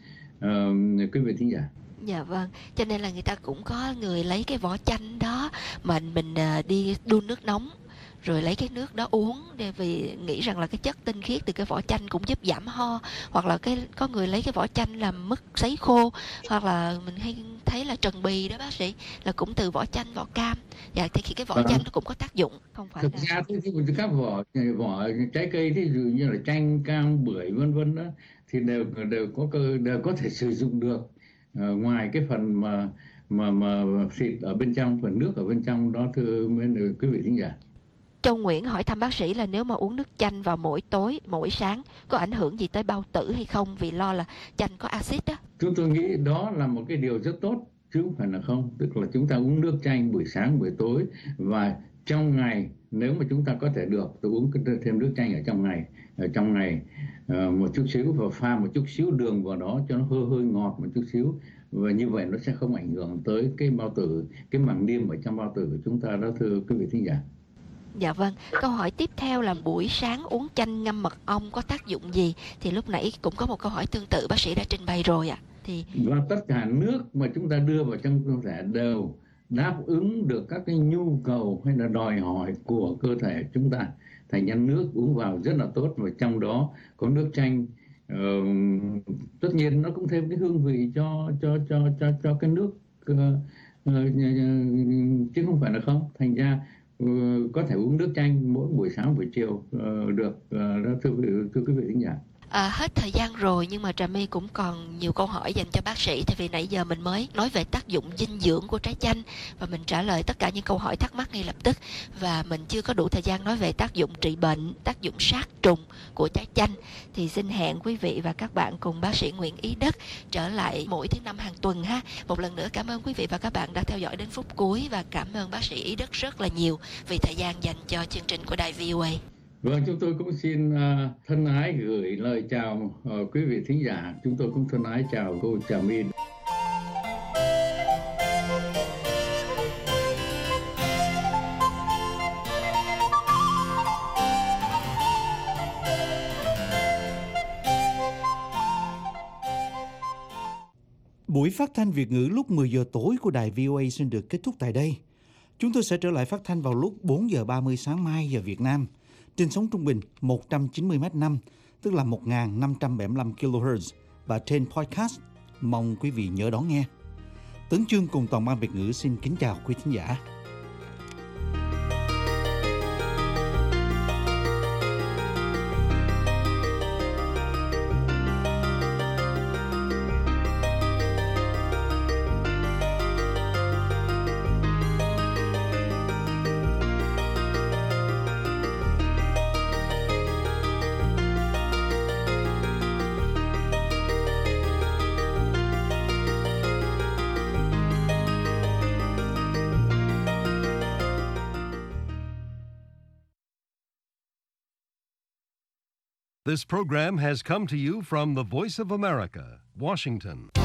quý vị thính giả. Dạ vâng, cho nên là người ta cũng có người lấy cái vỏ chanh đó mà mình đi đun nước nóng rồi lấy cái nước đó uống, vì nghĩ rằng là cái chất tinh khiết từ cái vỏ chanh cũng giúp giảm ho. Hoặc là có người lấy cái vỏ chanh làm mứt sấy khô, hoặc là mình hay thấy là trần bì đó bác sĩ, là cũng từ vỏ chanh, vỏ cam. Dạ, thì cái vỏ chanh nó cũng có tác dụng, không phải thực ra thì các vỏ trái cây, thí dụ như là chanh, cam, bưởi vân vân đó, thì đều có thể sử dụng được. Ngoài cái phần mà thịt ở bên trong, phần nước ở bên trong đó, thưa quý vị thính giả. Châu Nguyễn hỏi thăm bác sĩ là nếu mà uống nước chanh vào mỗi tối, mỗi sáng có ảnh hưởng gì tới bao tử hay không, vì lo là chanh có axit đó. Chúng tôi nghĩ đó là một cái điều rất tốt, chứ không phải là không. Tức là chúng ta uống nước chanh buổi sáng, buổi tối, và trong ngày nếu mà chúng ta có thể được, tôi uống thêm nước chanh ở trong ngày một chút xíu, và pha một chút xíu đường vào đó cho nó hơi ngọt một chút xíu, và như vậy nó sẽ không ảnh hưởng tới cái bao tử, cái màng niêm ở trong bao tử của chúng ta đó, thưa quý vị thính giả. Dạ vâng, câu hỏi tiếp theo là buổi sáng uống chanh ngâm mật ong có tác dụng gì? Thì lúc nãy cũng có một câu hỏi tương tự bác sĩ đã trình bày rồi ạ. Và tất cả nước mà chúng ta đưa vào trong cơ thể đều đáp ứng được các cái nhu cầu hay là đòi hỏi của cơ thể chúng ta. Thành ra nước uống vào rất là tốt, và trong đó có nước chanh. Tất nhiên nó cũng thêm cái hương vị cho cái nước, chứ không phải là không. Thành ra có thể uống nước chanh mỗi buổi sáng buổi chiều được đó, thưa quý vị khán giả. Hết thời gian rồi, nhưng mà Trà My cũng còn nhiều câu hỏi dành cho bác sĩ, tại vì nãy giờ mình mới nói về tác dụng dinh dưỡng của trái chanh và mình trả lời tất cả những câu hỏi thắc mắc ngay lập tức, và mình chưa có đủ thời gian nói về tác dụng trị bệnh, tác dụng sát trùng của trái chanh. Thì xin hẹn quý vị và các bạn cùng bác sĩ Nguyễn Ý Đức trở lại mỗi thứ Năm hàng tuần ha. Một lần nữa cảm ơn quý vị và các bạn đã theo dõi đến phút cuối, và cảm ơn bác sĩ Ý Đức rất là nhiều vì thời gian dành cho chương trình của đài VOA. Vâng, chúng tôi cũng xin thân ái gửi lời chào quý vị thính giả. Chúng tôi cũng thân ái chào cô Trà My. Buổi phát thanh Việt ngữ lúc 10 giờ tối của đài VOA xin được kết thúc tại đây. Chúng tôi sẽ trở lại phát thanh vào lúc 4 giờ 30 sáng mai giờ Việt Nam, trên sóng trung bình 190m5, tức là 1.575 kHz, và trên podcast. Mong quý vị nhớ đón nghe. Tấn Chương cùng toàn ban Việt ngữ xin kính chào quý thính giả. This program has come to you from the Voice of America, Washington.